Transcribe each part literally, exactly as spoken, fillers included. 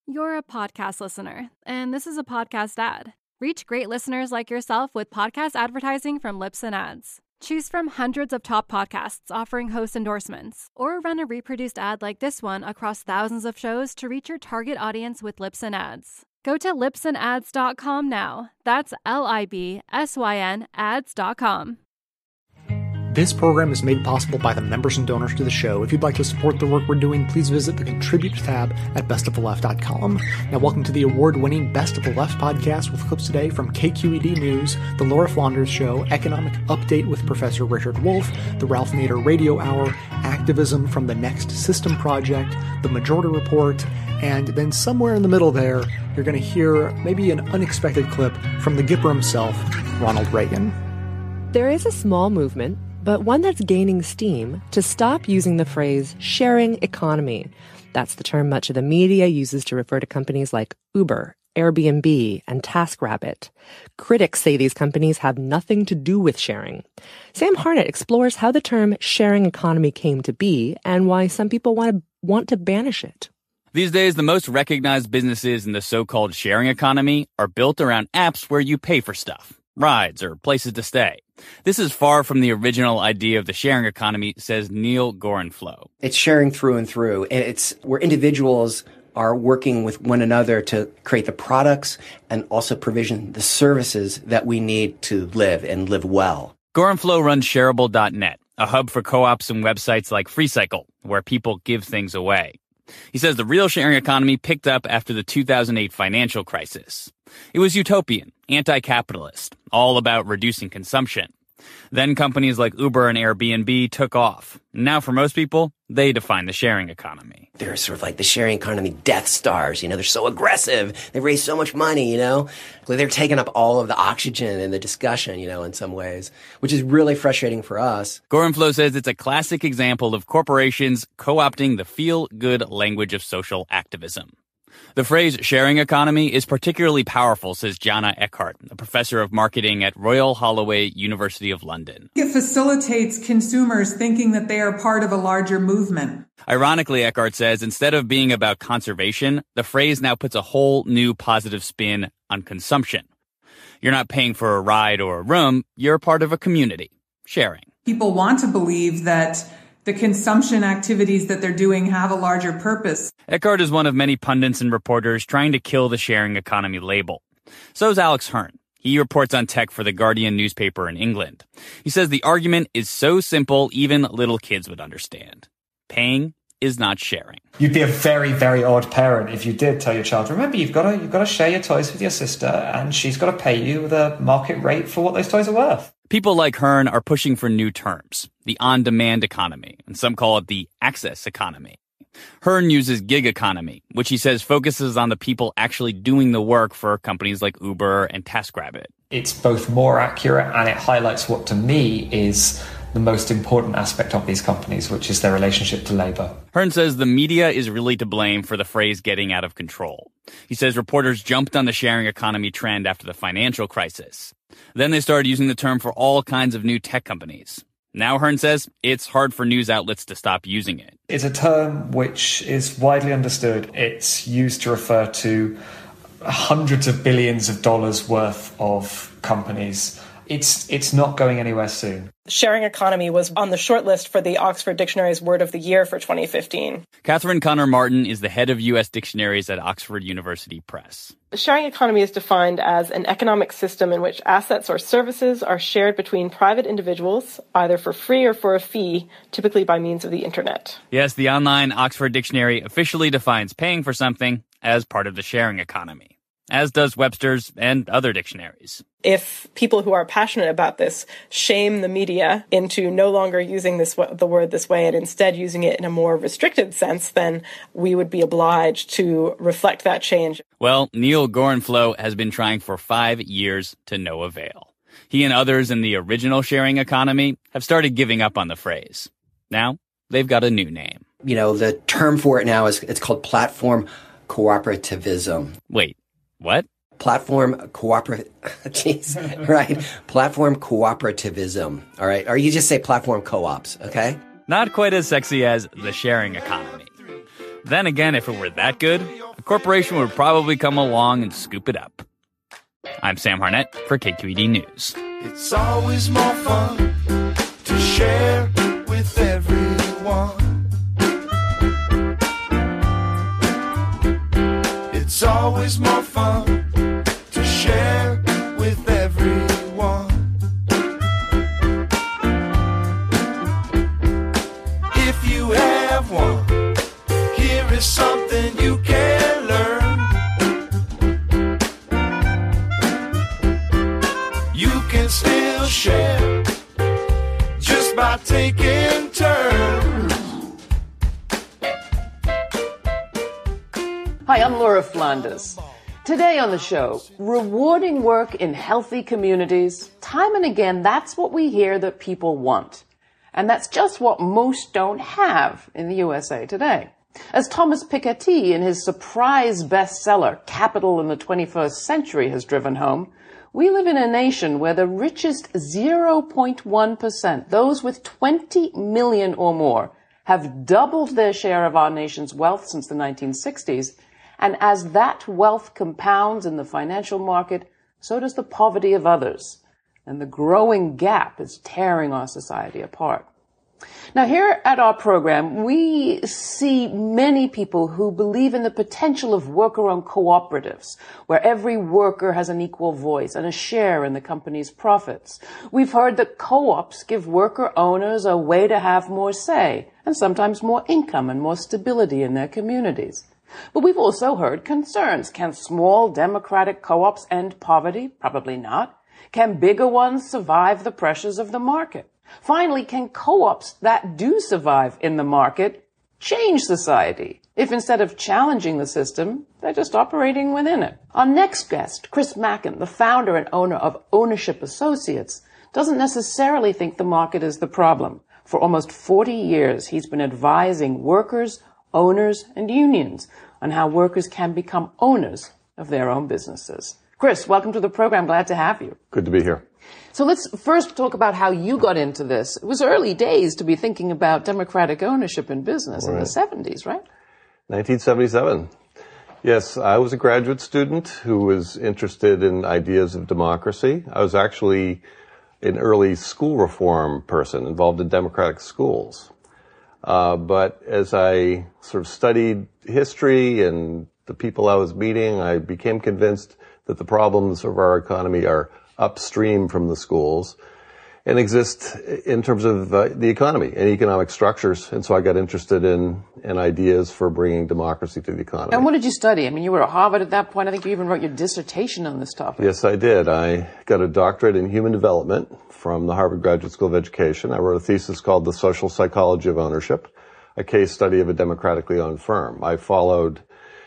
You're a podcast listener, and this is a podcast ad. Reach great listeners like yourself with podcast advertising from Libsyn Ads. Choose from hundreds of top podcasts offering host endorsements, or run a reproduced ad like this one across thousands of shows to reach your target audience with Libsyn Ads. Go to libsyn ads dot com now. That's L I B S Y N ads dot com. This program is made possible by the members and donors to the show. If you'd like to support the work we're doing, please visit the Contribute tab at best of the left dot com. Now, welcome to the award-winning Best of the Left podcast with clips today from K Q E D News, The Laura Flanders Show, Economic Update with Professor Richard Wolff, The Ralph Nader Radio Hour, Activism from the Next System Project, The Majority Report, and then somewhere in the middle there, you're going to hear maybe an unexpected clip from the Gipper himself, Ronald Reagan. There is a small movement, but one that's gaining steam, to stop using the phrase sharing economy. That's the term much of the media uses to refer to companies like Uber, Airbnb, and TaskRabbit. Critics say these companies have nothing to do with sharing. Sam Harnett explores how the term sharing economy came to be and why some people want to, want to banish it. These days, the most recognized businesses in the so-called sharing economy are built around apps where you pay for stuff, rides, or places to stay. This is far from the original idea of the sharing economy, says Neil Gorenflo. It's sharing through and through, and it's where individuals are working with one another to create the products and also provision the services that we need to live and live well. Gorenflo runs Shareable dot net, a hub for co-ops and websites like FreeCycle, where people give things away. He says the real sharing economy picked up after the two thousand eight financial crisis. It was utopian, anti-capitalist, all about reducing consumption. Then companies like Uber and Airbnb took off. Now for most people, they define the sharing economy. They're sort of like the sharing economy death stars, you know, they're so aggressive. They raise so much money, you know. They're taking up all of the oxygen in the discussion, you know, in some ways, which is really frustrating for us. Gorenflo says it's a classic example of corporations co-opting the feel-good language of social activism. The phrase sharing economy is particularly powerful, says Jana Eckhart, a professor of marketing at Royal Holloway, University of London. It facilitates consumers thinking that they are part of a larger movement. Ironically, Eckhart says, instead of being about conservation, the phrase now puts a whole new positive spin on consumption. You're not paying for a ride or a room, you're part of a community, sharing. People want to believe that the consumption activities that they're doing have a larger purpose. Eckhart is one of many pundits and reporters trying to kill the sharing economy label. So is Alex Hearn. He reports on tech for The Guardian newspaper in England. He says the argument is so simple, even little kids would understand. Paying is not sharing. You'd be a very, very odd parent if you did tell your child, remember, you've got to you've got to share your toys with your sister, and she's got to pay you the market rate for what those toys are worth. People like Hearn are pushing for new terms, the on-demand economy, and some call it the access economy. Hearn uses gig economy, which he says focuses on the people actually doing the work for companies like Uber and TaskRabbit. It's both more accurate and it highlights what to me is the most important aspect of these companies, which is their relationship to labor. Hearn says the media is really to blame for the phrase getting out of control. He says reporters jumped on the sharing economy trend after the financial crisis. Then they started using the term for all kinds of new tech companies. Now, Hearn says, it's hard for news outlets to stop using it. It's a term which is widely understood. It's used to refer to hundreds of billions of dollars worth of companies. It's it's not going anywhere soon. Sharing economy was on the shortlist for the Oxford Dictionary's Word of the Year for twenty fifteen. Catherine Connor-Martin is the head of U S dictionaries at Oxford University Press. The sharing economy is defined as an economic system in which assets or services are shared between private individuals, either for free or for a fee, typically by means of the internet. Yes, the online Oxford Dictionary officially defines paying for something as part of the sharing economy, as does Webster's and other dictionaries. If people who are passionate about this shame the media into no longer using this the word this way and instead using it in a more restricted sense, then we would be obliged to reflect that change. Well, Neil Gorenflo has been trying for five years to no avail. He and others in the original sharing economy have started giving up on the phrase. Now, they've got a new name. You know, the term for it now is it's called platform cooperativism. Wait, what? Platform cooperative, jeez, right? Platform cooperativism, all right? Or you just say platform co-ops, okay? Not quite as sexy as the sharing economy. Then again, if it were that good, a corporation would probably come along and scoop it up. I'm Sam Harnett for K Q E D News. It's always more fun to share with everyone. It's always more fun to share with everyone. If you have one, here is something you can learn. You can still share just by taking turns. Hi, I'm Laura Flanders. Today on the show, rewarding work in healthy communities. Time and again, that's what we hear that people want. And that's just what most don't have in the U S A today. As Thomas Piketty in his surprise bestseller, Capital in the twenty-first Century, has driven home, we live in a nation where the richest zero point one percent, those with twenty million or more, have doubled their share of our nation's wealth since the nineteen sixties. And as that wealth compounds in the financial market, so does the poverty of others. And the growing gap is tearing our society apart. Now, here at our program, we see many people who believe in the potential of worker-owned cooperatives, where every worker has an equal voice and a share in the company's profits. We've heard that co-ops give worker owners a way to have more say, and sometimes more income and more stability in their communities. But we've also heard concerns. Can small democratic co-ops end poverty? Probably not. Can bigger ones survive the pressures of the market? Finally, can co-ops that do survive in the market change society if instead of challenging the system, they're just operating within it? Our next guest, Chris Mackin, the founder and owner of Ownership Associates, doesn't necessarily think the market is the problem. For almost forty years, he's been advising workers, owners, and unions on how workers can become owners of their own businesses. Chris, welcome to the program. Glad to have you. Good to be here. So let's first talk about how you got into this. It was early days to be thinking about democratic ownership in business right. in the seventies, right? nineteen seventy-seven. Yes, I was a graduate student who was interested in ideas of democracy. I was actually an early school reform person involved in democratic schools. Uh, but as I sort of studied history and the people I was meeting, I became convinced that the problems of our economy are upstream from the schools and exist in terms of uh, the economy and economic structures. And so I got interested in, in ideas for bringing democracy to the economy. And what did you study? I mean, you were at Harvard at that point. I think you even wrote your dissertation on this topic. Yes, I did. I got a doctorate in human development from the Harvard Graduate School of Education. I wrote a thesis called The Social Psychology of Ownership, a case study of a democratically owned firm. I followed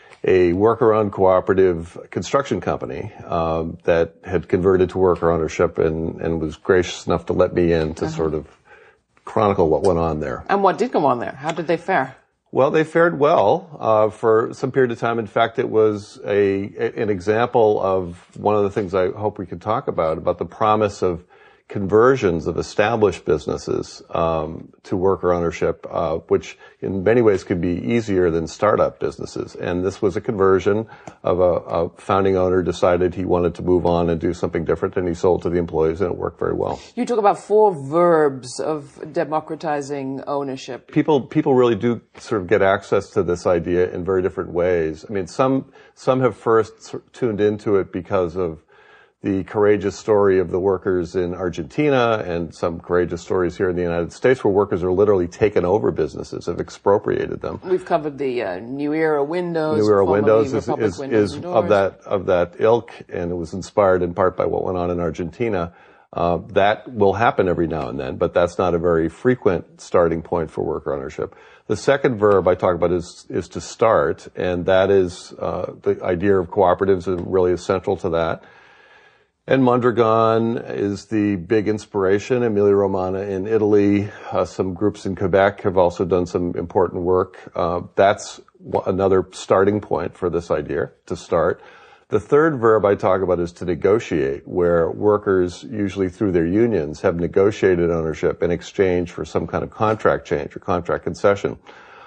a worker-owned cooperative construction company um, that had converted to worker ownership and, and was gracious enough to let me in to uh-huh. sort of chronicle what went on there. And what did go on there? How did they fare? Well, they fared well uh, for some period of time. In fact, it was a an example of one of the things I hope we could talk about, about the promise of conversions of established businesses um, to worker ownership, uh, which in many ways could be easier than startup businesses. And this was a conversion of a, a founding owner decided he wanted to move on and do something different, and he sold to the employees, and it worked very well. You talk about four verbs of democratizing ownership. People people really do sort of get access to this idea in very different ways. I mean, some some have first tuned into it because of the courageous story of the workers in Argentina and some courageous stories here in the United States where workers are literally taken over businesses, have expropriated them. We've covered the uh, New Era Windows. New Era Windows is, is, Windows is of that of that ilk, and it was inspired in part by what went on in Argentina. Uh, that will happen every now and then, but that's not a very frequent starting point for worker ownership. The second verb I talk about is is to start, and that is uh, the idea of cooperatives is really essential to that. And Mondragon is the big inspiration. Emilia-Romagna in Italy, uh, some groups in Quebec have also done some important work. Uh, that's another starting point for this idea, to start. The third verb I talk about is to negotiate, where workers, usually through their unions, have negotiated ownership in exchange for some kind of contract change or contract concession.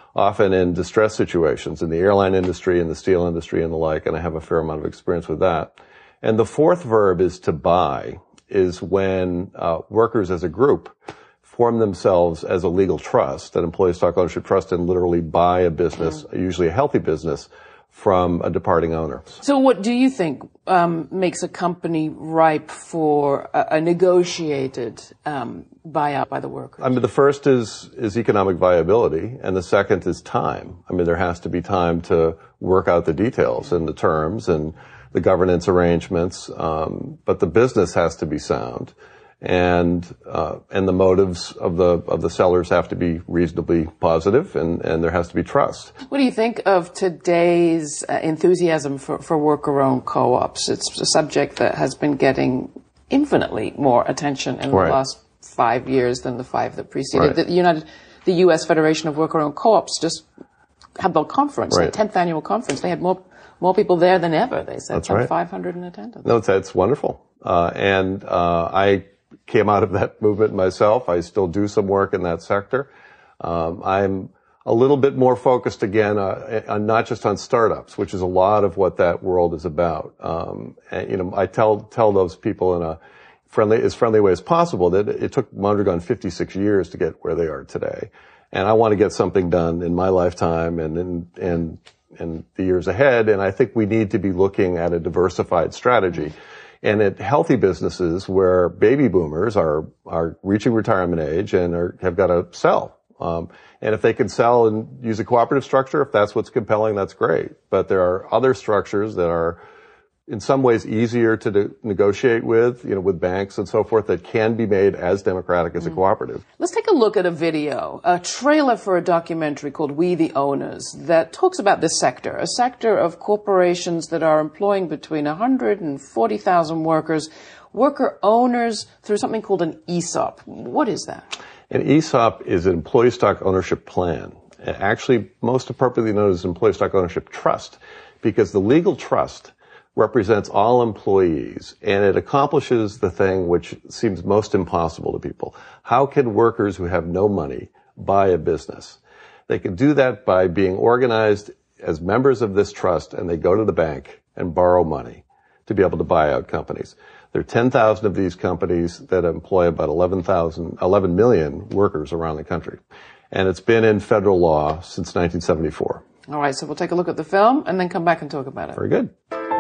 often in distress situations in the airline industry, in the steel industry, and the like, and I have a fair amount of experience with that. And the fourth verb is to buy, is when uh, workers as a group form themselves as a legal trust, an employee stock ownership trust, and literally buy a business, mm-hmm. usually a healthy business, from a departing owner. So what do you think um, makes a company ripe for a, a negotiated um, buyout by the workers? I mean, the first is, is economic viability, and the second is time. I mean, there has to be time to work out the details and the terms and the governance arrangements, um, but the business has to be sound. And, uh, and the motives of the, of the sellers have to be reasonably positive, and, and there has to be trust. What do you think of today's uh, enthusiasm for, for worker-owned co-ops? It's a subject that has been getting infinitely more attention in right. the last five years than the five that preceded. Right. The United, the U S Federation of Worker-Owned Co-ops just had the conference, right. the tenth annual conference. They had more, more people there than ever. They said That's right. five hundred in attendance. No, it's, it's wonderful. Uh, and, uh, I, came out of that movement myself. I still do some work in that sector. Um, I'm a little bit more focused again, uh, on not just on startups, which is a lot of what that world is about. Um, and, you know, I tell, tell those people in a friendly, as friendly way as possible that it took Mondragon fifty-six years to get where they are today. And I want to get something done in my lifetime and in, and, and the years ahead. And I think we need to be looking at a diversified strategy. And at healthy businesses where baby boomers are, are reaching retirement age and are, have got to sell. Um, and if they can sell and use a cooperative structure, if that's what's compelling, that's great. But there are other structures that are in some ways easier to do, negotiate with, you know, with banks and so forth, that can be made as democratic as a cooperative. Let's take a look at a video, a trailer for a documentary called We the Owners that talks about this sector, a sector of corporations that are employing between one hundred forty thousand workers, worker owners through something called an E S O P. What is that? An E S O P is an employee stock ownership plan. Actually, most appropriately known as employee stock ownership trust, because the legal trust represents all employees, and it accomplishes the thing which seems most impossible to people. How can workers who have no money buy a business? They can do that by being organized as members of this trust, and they go to the bank and borrow money to be able to buy out companies. There are ten thousand of these companies that employ about eleven thousand, eleven million workers around the country. And it's been in federal law since nineteen seventy-four. All right, so we'll take a look at the film and then come back and talk about it. Very good.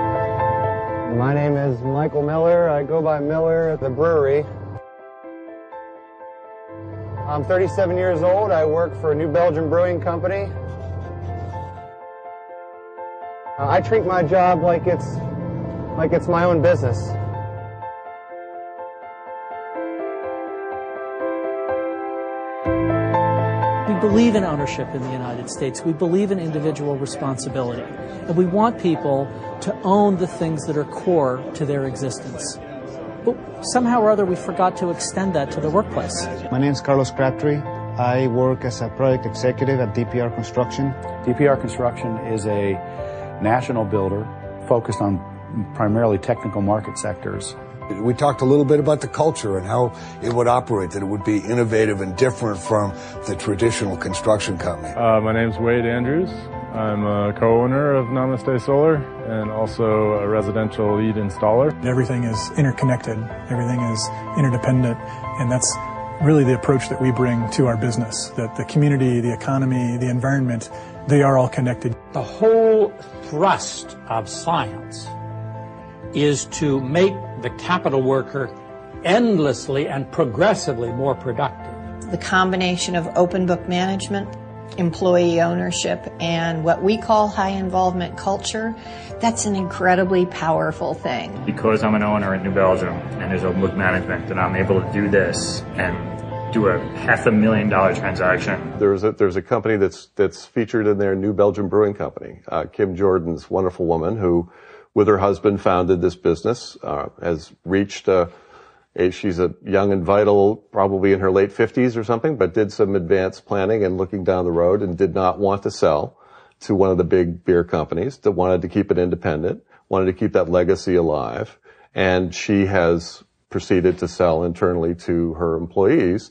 My name is Michael Miller. I go by Miller at the brewery. I'm thirty-seven years old. I work for a New Belgium Brewing Company. Uh, I treat my job like it's like it's my own business. We believe in ownership in the United States. We believe in individual responsibility. And we want people to own the things that are core to their existence. But somehow or other, we forgot to extend that to the workplace. My name is Carlos Crabtree. I work as a project executive at D P R Construction. D P R Construction is a national builder focused on primarily technical market sectors. We talked a little bit about the culture and how it would operate, that it would be innovative and different from the traditional construction company. Uh, my name's Wade Andrews. I'm a co-owner of Namaste Solar and also a residential lead installer. Everything is interconnected. Everything is interdependent. And that's really the approach that we bring to our business, that the community, the economy, the environment, they are all connected. The whole thrust of science is to make the capital worker endlessly and progressively more productive. The combination of open book management, employee ownership, and what we call high involvement culture, that's an incredibly powerful thing. Because I'm an owner in New Belgium and there's open book management, and I'm able to do this and do a half a million dollar transaction. There's a, there's a company that's, that's featured in their New Belgium Brewing Company. Uh, Kim Jordan's wonderful woman who, with her husband, founded this business, uh, has reached a, a, she's a young and vital, probably in her late fifties or something, but did some advanced planning and looking down the road and did not want to sell to one of the big beer companies, that wanted to keep it independent, wanted to keep that legacy alive. And she has proceeded to sell internally to her employees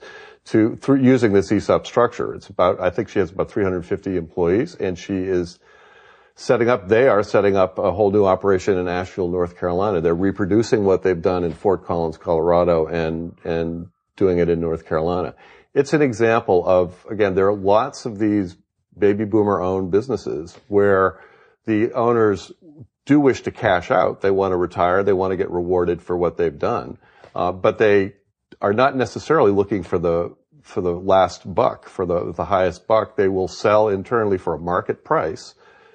to through using this E S O P structure. It's about, I think she has about three hundred fifty employees, and she is setting up, they are setting up a whole new operation in Asheville, North Carolina. They're reproducing what they've done in Fort Collins, Colorado, and, and doing it in North Carolina. It's an example of, again, there are lots of these baby boomer owned businesses where the owners do wish to cash out. They want to retire. They want to get rewarded for what they've done. Uh, but they are not necessarily looking for the, for the last buck, for the, the highest buck. They will sell internally for a market price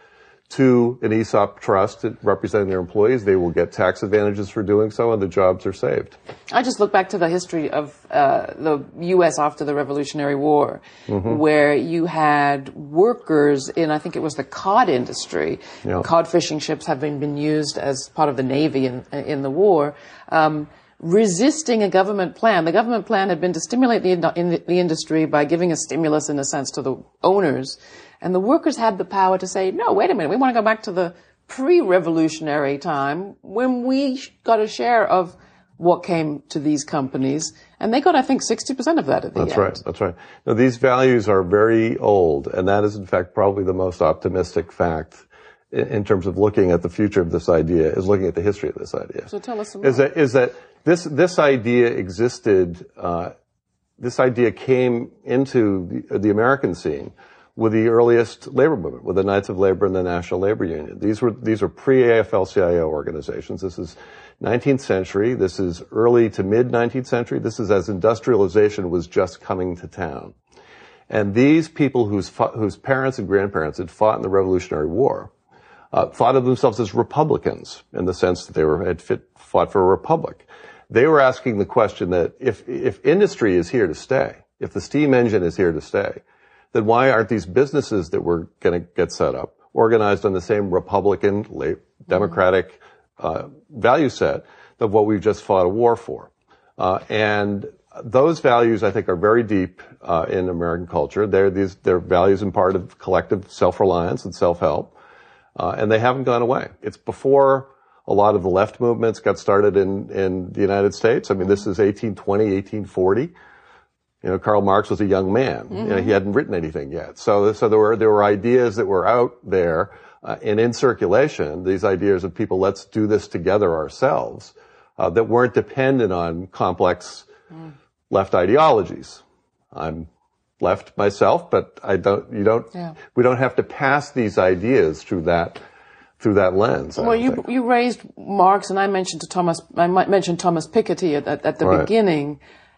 to an E S O P trust representing their employees. They will get tax advantages for doing so, and the jobs are saved. I just look back to the history of uh, the U S after the Revolutionary War, mm-hmm. where you had workers in, I think it was the cod industry. Yeah. Cod fishing ships have been, been used as part of the Navy in, in the war, um, resisting a government plan. The government plan had been to stimulate the, in the, the industry by giving a stimulus, in a sense, to the owners. And the workers had the power to say, no, wait a minute, we want to go back to the pre-revolutionary time when we got a share of what came to these companies. And they got, I think, sixty percent of that at the end. That's right, that's right. Now, these values are very old, and that is, in fact, probably the most optimistic fact in, in terms of looking at the future of this idea, is looking at the history of this idea. So tell us some is more. That, is that this, this idea existed, uh, this idea came into the, the American scene with the earliest labor movement, with the Knights of Labor and the National Labor Union. These were, these were pre-A F L C I O organizations. This is nineteenth century. This is early to mid-nineteenth century. This is as industrialization was just coming to town. And these people whose, whose parents and grandparents had fought in the Revolutionary War, uh, thought of themselves as Republicans in the sense that they were, had fit, fought for a republic. They were asking the question that if, if industry is here to stay, if the steam engine is here to stay, then why aren't these businesses that were going to get set up organized on the same Republican, Democratic uh, value set of what we've just fought a war for? Uh, and those values, I think, are very deep uh, in American culture. They're these they're values in part of collective self-reliance and self-help, uh, and they haven't gone away. It's before a lot of the left movements got started in in the United States. I mean, this is eighteen twenty, eighteen forty. You know, Karl Marx was a young man. Mm-hmm. You know, he hadn't written anything yet. So, so there were, there were ideas that were out there, uh, and in circulation, these ideas of people, let's do this together ourselves, uh, that weren't dependent on complex mm. left ideologies. I'm left myself, but I don't, you don't, yeah. we don't have to pass these ideas through that, through that lens. Well, you, think. you raised Marx, and I mentioned to Thomas, I mentioned Thomas Piketty at, at, at the right. beginning.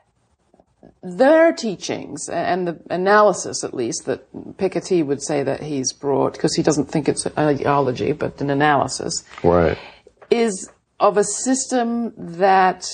Their teachings and the analysis, at least, that Piketty would say that he's brought, because he doesn't think it's an ideology, but an analysis, right, is of a system that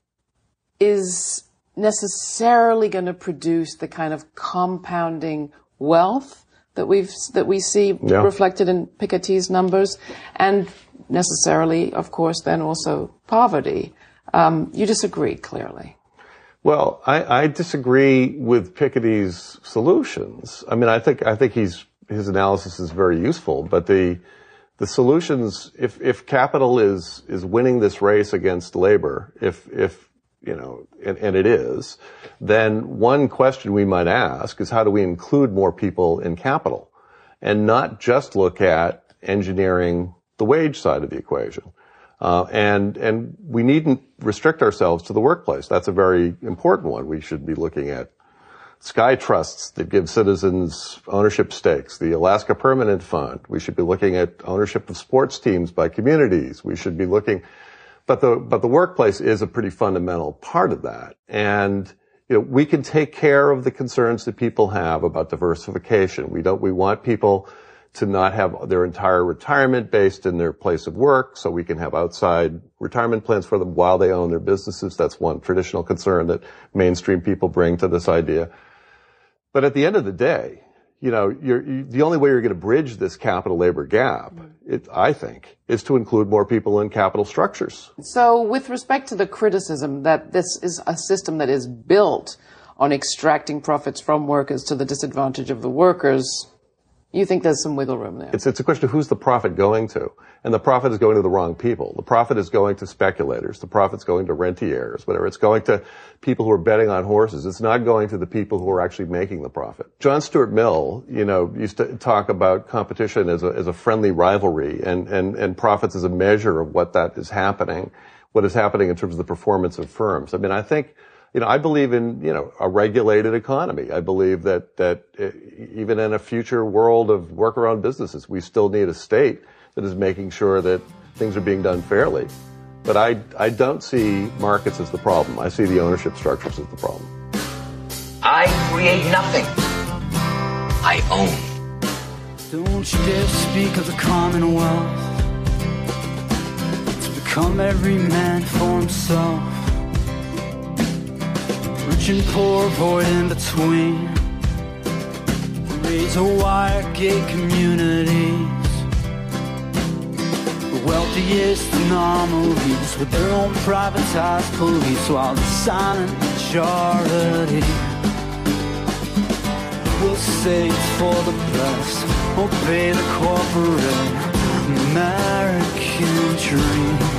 is necessarily going to produce the kind of compounding wealth that we've that we see yeah. reflected in Piketty's numbers, and necessarily, of course, then also poverty. Um, you disagree, clearly. Well, I, I disagree with Piketty's solutions. I mean, I think, I think he's, his analysis is very useful, but the, the solutions, if, if capital is, is winning this race against labor, if, if, you know, and, and it is, then one question we might ask is how do we include more people in capital and not just look at engineering the wage side of the equation? Uh, and, and we needn't restrict ourselves to the workplace. That's a very important one. We should be looking at sky trusts that give citizens ownership stakes, the Alaska Permanent Fund. We should be looking at ownership of sports teams by communities. We should be looking, but the, but the workplace is a pretty fundamental part of that. And, you know, we can take care of the concerns that people have about diversification. We don't, we want people to not have their entire retirement based in their place of work, so we can have outside retirement plans for them while they own their businesses. That's one traditional concern that mainstream people bring to this idea. But at the end of the day, you know, you're, you, the only way you're going to bridge this capital-labor gap, it, I think, is to include more people in capital structures. So with respect to the criticism that this is a system that is built on extracting profits from workers to the disadvantage of the workers, You think there's some wiggle room there? It's, it's a question of who's the profit going to. And the profit is going to the wrong people. The profit is going to speculators. The profit's going to rentiers, whatever. It's going to people who are betting on horses. It's not going to the people who are actually making the profit. John Stuart Mill, you know, used to talk about competition as a, as a friendly rivalry and, and, and profits as a measure of what that is happening, what is happening in terms of the performance of firms. I mean, I think, you know, I believe in, you know, a regulated economy. I believe that, that even in a future world of worker-owned businesses, we still need a state that is making sure that things are being done fairly. But I, I don't see markets as the problem. I see the ownership structures as the problem. I create nothing. I own. Don't you dare speak of the Commonwealth. It's become every man for himself. Rich and poor, void in between. Raise a wire gate communities. The wealthiest anomalies with their own privatized police, while the silent majority will say it's for the best, obey the corporate American dream.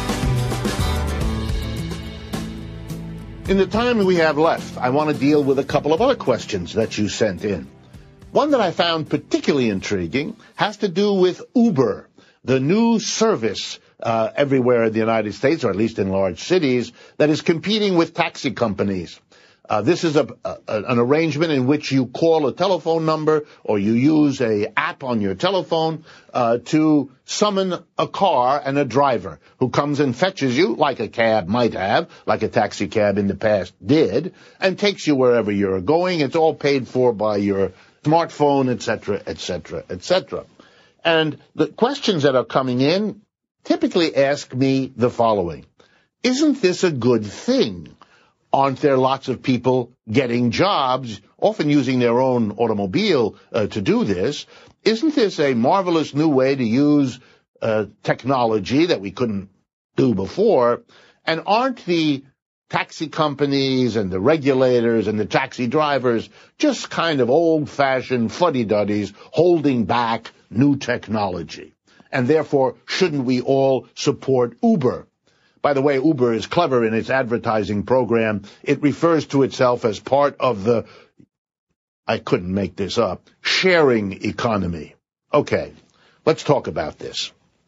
In the time we have left, I want to deal with a couple of other questions that you sent in. One that I found particularly intriguing has to do with Uber, the new service uh, everywhere in the United States, or at least in large cities, that is competing with taxi companies. Uh, this is a, a, an arrangement in which you call a telephone number or you use a app on your telephone uh, to summon a car and a driver who comes and fetches you, like a cab might have, like a taxi cab in the past did, and takes you wherever you're going. It's all paid for by your smartphone, et cetera, et cetera, et cetera. And the questions that are coming in typically ask me the following. Isn't this a good thing? Aren't there lots of people getting jobs, often using their own automobile uh, to do this? Isn't this a marvelous new way to use uh, technology that we couldn't do before? And aren't the taxi companies and the regulators and the taxi drivers just kind of old-fashioned fuddy-duddies holding back new technology? And therefore, shouldn't we all support Uber? By the way, Uber is clever in its advertising program. It refers to itself as part of the, I couldn't make this up, sharing economy. Okay, let's talk about this.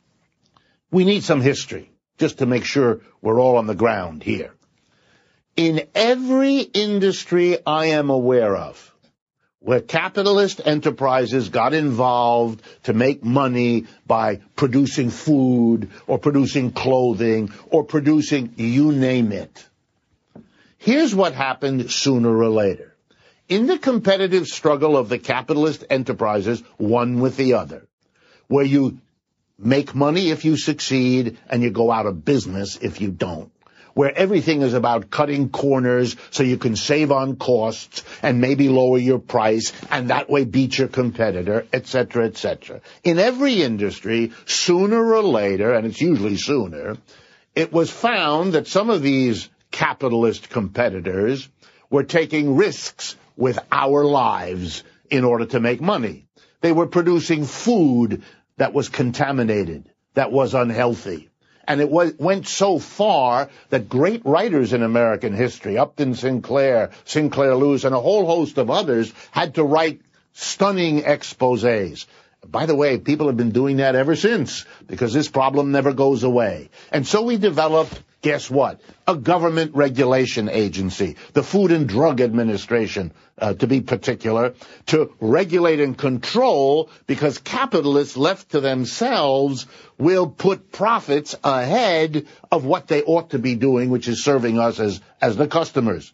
We need some history, just to make sure we're all on the ground here. In every industry I am aware of, where capitalist enterprises got involved to make money by producing food or producing clothing or producing you name it. Here's what happened sooner or later. In the competitive struggle of the capitalist enterprises, one with the other, where you make money if you succeed and you go out of business if you don't, where everything is about cutting corners so you can save on costs and maybe lower your price and that way beat your competitor, et cetera, et cetera. In every industry, sooner or later, and it's usually sooner, it was found that some of these capitalist competitors were taking risks with our lives in order to make money. They were producing food that was contaminated, that was unhealthy. And it was, went so far that great writers in American history, Upton Sinclair, Sinclair Lewis, and a whole host of others, had to write stunning exposés. By the way, people have been doing that ever since, because this problem never goes away. And so we developed, guess what? A government regulation agency, the Food and Drug Administration, uh, to be particular, to regulate and control, because capitalists left to themselves will put profits ahead of what they ought to be doing, which is serving us as, as the customers.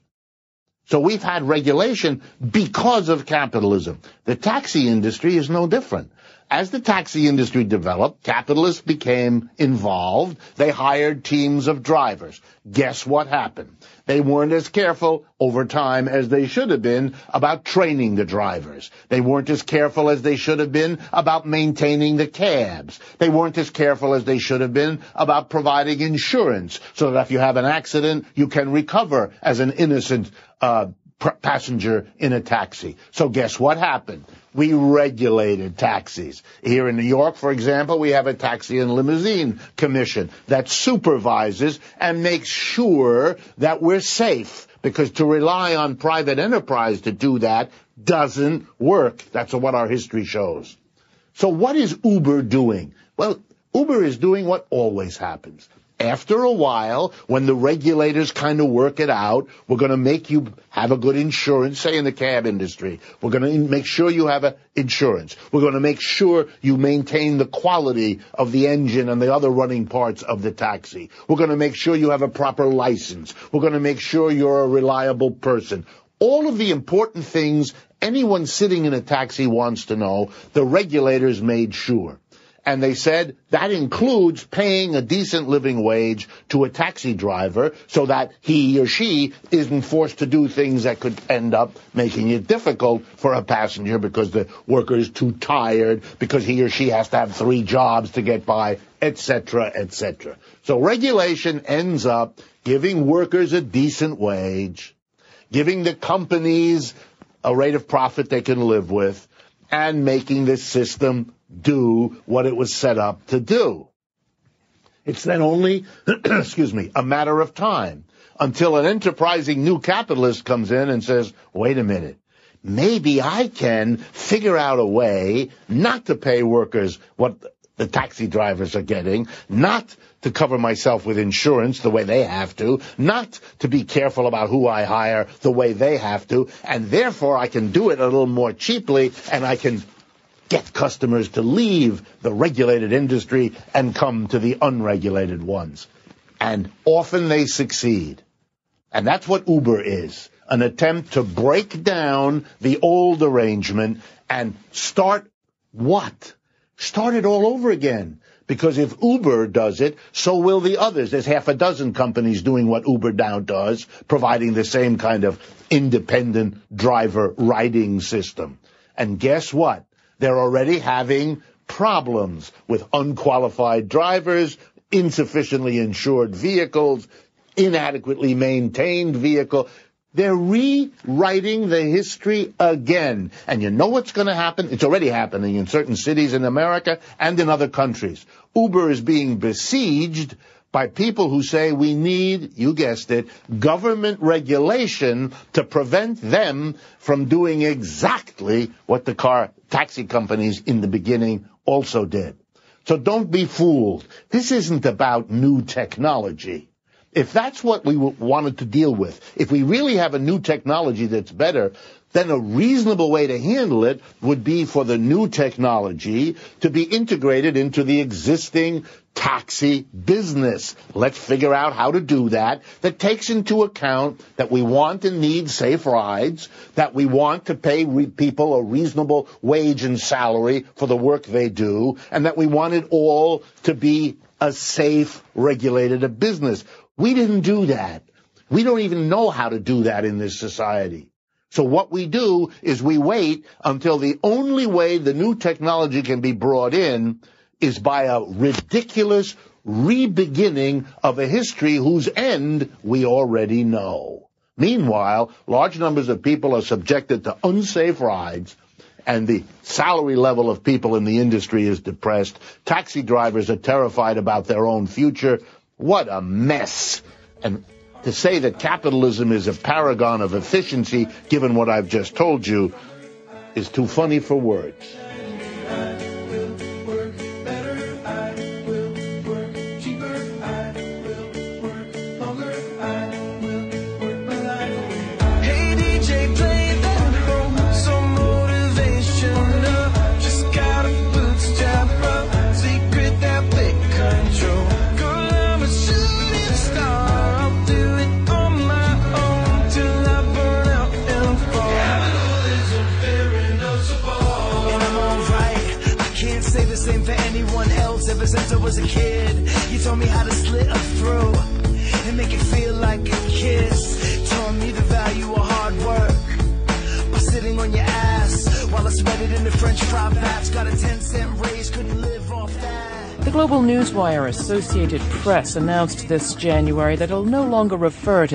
So we've had regulation because of capitalism. The taxi industry is no different. As the taxi industry developed, capitalists became involved. They hired teams of drivers. Guess what happened? They weren't as careful over time as they should have been about training the drivers. They weren't as careful as they should have been about maintaining the cabs. They weren't as careful as they should have been about providing insurance so that if you have an accident, you can recover as an innocent uh pr- passenger in a taxi. So guess what happened? We regulated taxis. Here in New York, for example, we have a taxi and limousine commission that supervises and makes sure that we're safe, because to rely on private enterprise to do that doesn't work. That's what our history shows. So what is Uber doing? Well, Uber is doing what always happens. After a while, when the regulators kind of work it out, we're going to make you have a good insurance, say in the cab industry. We're going to make sure you have a insurance. We're going to make sure you maintain the quality of the engine and the other running parts of the taxi. We're going to make sure you have a proper license. We're going to make sure you're a reliable person. All of the important things anyone sitting in a taxi wants to know, the regulators made sure. And they said that includes paying a decent living wage to a taxi driver so that he or she isn't forced to do things that could end up making it difficult for a passenger because the worker is too tired, because he or she has to have three jobs to get by, et cetera, et cetera. So regulation ends up giving workers a decent wage, giving the companies a rate of profit they can live with, and making this system do what it was set up to do. It's then only, excuse me, a matter of time until an enterprising new capitalist comes in and says, wait a minute, maybe I can figure out a way not to pay workers what the taxi drivers are getting, not to cover myself with insurance the way they have to, not to be careful about who I hire the way they have to, and therefore I can do it a little more cheaply, and I can get customers to leave the regulated industry and come to the unregulated ones. And often they succeed. And that's what Uber is, an attempt to break down the old arrangement and start what? Start it all over again. Because if Uber does it, so will the others. There's half a dozen companies doing what Uber now does, providing the same kind of independent driver riding system. And guess what? They're already having problems with unqualified drivers, insufficiently insured vehicles, inadequately maintained vehicles. They're rewriting the history again. And you know what's going to happen? It's already happening in certain cities in America and in other countries. Uber is being besieged by people who say we need, you guessed it, government regulation to prevent them from doing exactly what the car taxi companies in the beginning also did. So don't be fooled. This isn't about new technology. If that's what we wanted to deal with, if we really have a new technology that's better, then a reasonable way to handle it would be for the new technology to be integrated into the existing taxi business. Let's figure out how to do that. That takes into account that we want and need safe rides, that we want to pay re- people a reasonable wage and salary for the work they do, and that we want it all to be a safe, regulated a business. We didn't do that. We don't even know how to do that in this society. So what we do is we wait until the only way the new technology can be brought in is by a ridiculous re-beginning of a history whose end we already know. Meanwhile, large numbers of people are subjected to unsafe rides, and the salary level of people in the industry is depressed. Taxi drivers are terrified about their own future. What a mess. And to say that capitalism is a paragon of efficiency, given what I've just told you, is too funny for words. Ever since I was a kid, you told me how to slit a throat and make it feel like a kiss. Taught me the value of hard work by sitting on your ass while I spread it in the French fry vats. Got a ten cent raise, couldn't live off that. The global newswire Associated Press announced this January that it'll no longer refer to the app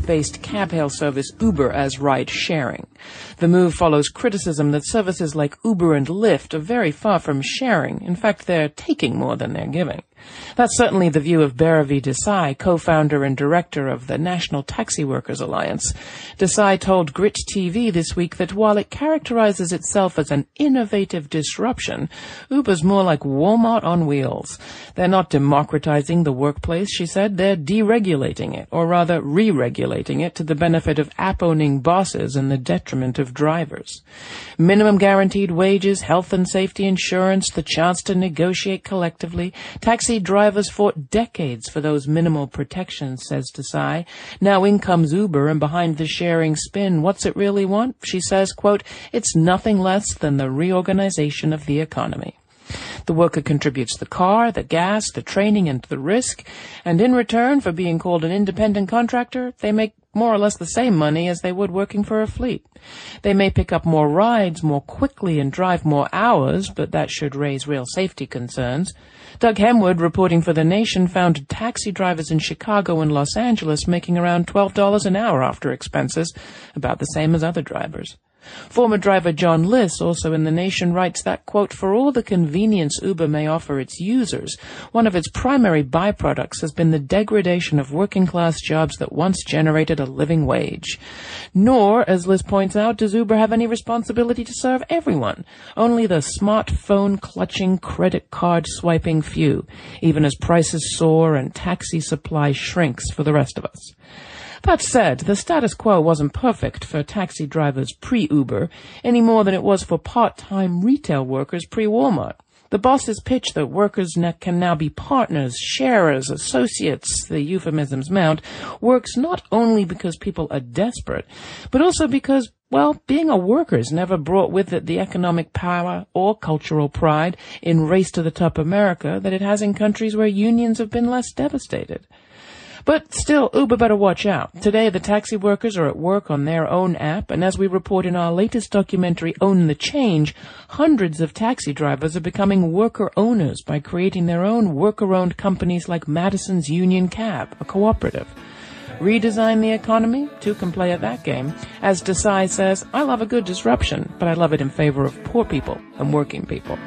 Texas-based cab-hail service Uber as ride-sharing. The move follows criticism that services like Uber and Lyft are very far from sharing. In fact, they're taking more than they're giving. That's certainly the view of Bhairavi Desai, co-founder and director of the National Taxi Workers Alliance. Desai told Grit T V this week that while it characterizes itself as an innovative disruption, Uber's more like Walmart on wheels. They're not democratizing the workplace, she said. They're deregulating it, or rather re-regulating it to the benefit of app-owning bosses and the detriment of drivers. Minimum guaranteed wages, health and safety insurance, the chance to negotiate collectively. Taxi drivers fought decades for those minimal protections, says Desai. Now in comes Uber, and behind the sharing spin, what's it really want? She says, quote, it's nothing less than the reorganization of the economy. The worker contributes the car, the gas, the training, and the risk, and in return for being called an independent contractor, they make more or less the same money as they would working for a fleet. They may pick up more rides more quickly and drive more hours, but that should raise real safety concerns. Doug Hemwood, reporting for The Nation, found taxi drivers in Chicago and Los Angeles making around twelve dollars an hour after expenses, about the same as other drivers. Former driver John Liss, also in The Nation, writes that, quote, for all the convenience Uber may offer its users, one of its primary byproducts has been the degradation of working-class jobs that once generated a living wage. Nor, as Liss points out, does Uber have any responsibility to serve everyone, only the smartphone-clutching, credit card-swiping few, even as prices soar and taxi supply shrinks for the rest of us. That said, the status quo wasn't perfect for taxi drivers pre-Uber, any more than it was for part-time retail workers pre-Walmart. The boss's pitch that workers can now be partners, sharers, associates, the euphemisms mount, works not only because people are desperate, but also because, well, being a worker's never brought with it the economic power or cultural pride in race-to-the-top America that it has in countries where unions have been less devastated. But still, Uber better watch out. Today, the taxi workers are at work on their own app, and as we report in our latest documentary, Own the Change, hundreds of taxi drivers are becoming worker owners by creating their own worker-owned companies like Madison's Union Cab, a cooperative. Redesign the economy? Two can play at that game. As Desai says, I love a good disruption, but I love it in favor of poor people and working people.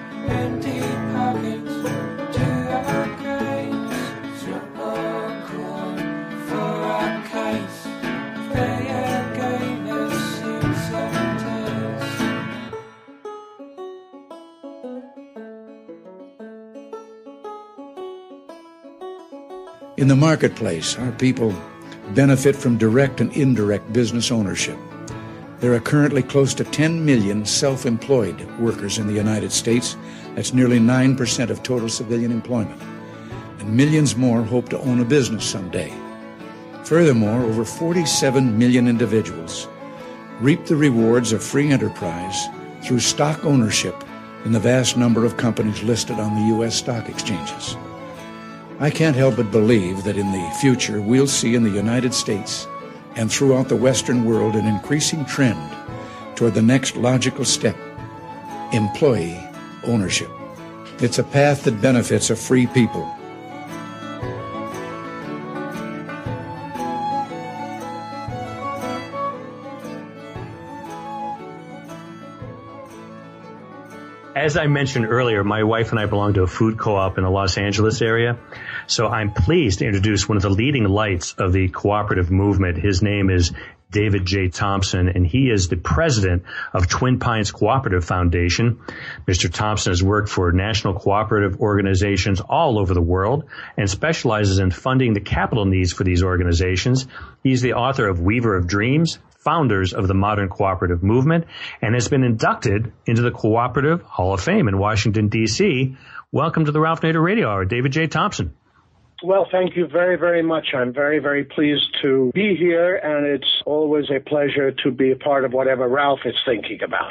In the marketplace, our people benefit from direct and indirect business ownership. There are currently close to ten million self-employed workers in the United States. That's nearly nine percent of total civilian employment. And millions more hope to own a business someday. Furthermore, over forty-seven million individuals reap the rewards of free enterprise through stock ownership in the vast number of companies listed on the U S stock exchanges. I can't help but believe that in the future we'll see in the United States and throughout the Western world an increasing trend toward the next logical step, employee ownership. It's a path that benefits a free people. As I mentioned earlier, my wife and I belong to a food co-op in the Los Angeles area. So I'm pleased to introduce one of the leading lights of the cooperative movement. His name is David J. Thompson, and he is the president of Twin Pines Cooperative Foundation. Mister Thompson has worked for national cooperative organizations all over the world and specializes in funding the capital needs for these organizations. He's the author of Weaver of Dreams, Founders of the Modern Cooperative Movement, and has been inducted into the Cooperative Hall of Fame in Washington, D C Welcome to the Ralph Nader Radio Hour, David J. Thompson. Well, thank you very, very much. I'm very, very pleased to be here, and it's always a pleasure to be a part of whatever Ralph is thinking about.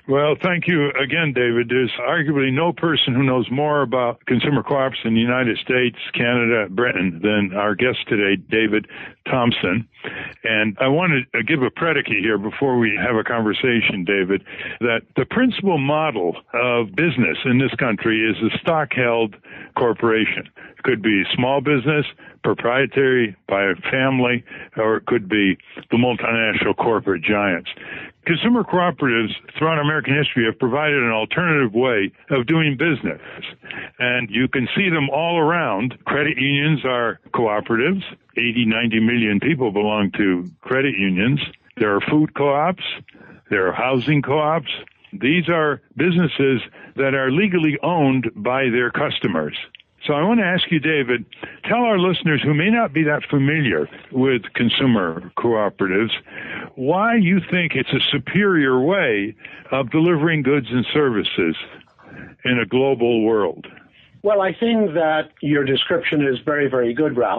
Well, thank you again, David. There's arguably no person who knows more about consumer co-ops in the United States, Canada, Britain than our guest today, David Thompson. And I want to give a predicate here before we have a conversation, David, that the principal model of business in this country is a stock-held corporation. It could be small business, proprietary by a family, or it could be the multinational corporate giants. Consumer cooperatives throughout American history have provided an alternative way of doing business. And you can see them all around. Credit unions are cooperatives. eighty, ninety million people belong to credit unions. There are food co-ops. There are housing co-ops. These are businesses that are legally owned by their customers. So I want to ask you, David, tell our listeners who may not be that familiar with consumer cooperatives why you think it's a superior way of delivering goods and services in a global world. Well, I think that your description is very, very good, Ralph.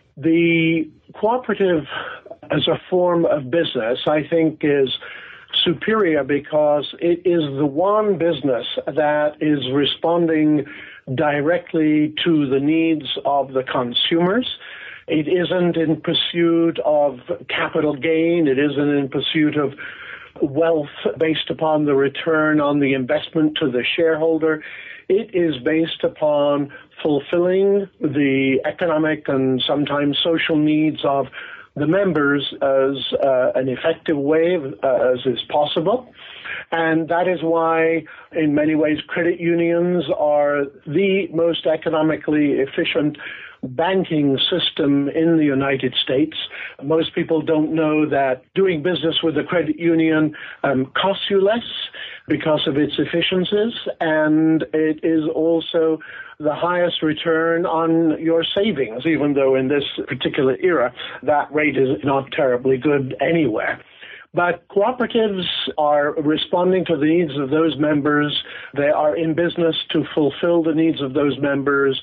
The cooperative as a form of business, I think, is superior because it is the one business that is responding directly to the needs of the consumers. It isn't in pursuit of capital gain. It isn't in pursuit of wealth based upon the return on the investment to the shareholder. It is based upon fulfilling the economic and sometimes social needs of the members as uh, an effective way uh, as is possible. And that is why, in many ways, credit unions are the most economically efficient banking system in the United States. Most people don't know that doing business with a credit union um, costs you less because of its efficiencies, and it is also the highest return on your savings, even though in this particular era that rate is not terribly good anywhere. But cooperatives are responding to the needs of those members. They are in business to fulfill the needs of those members.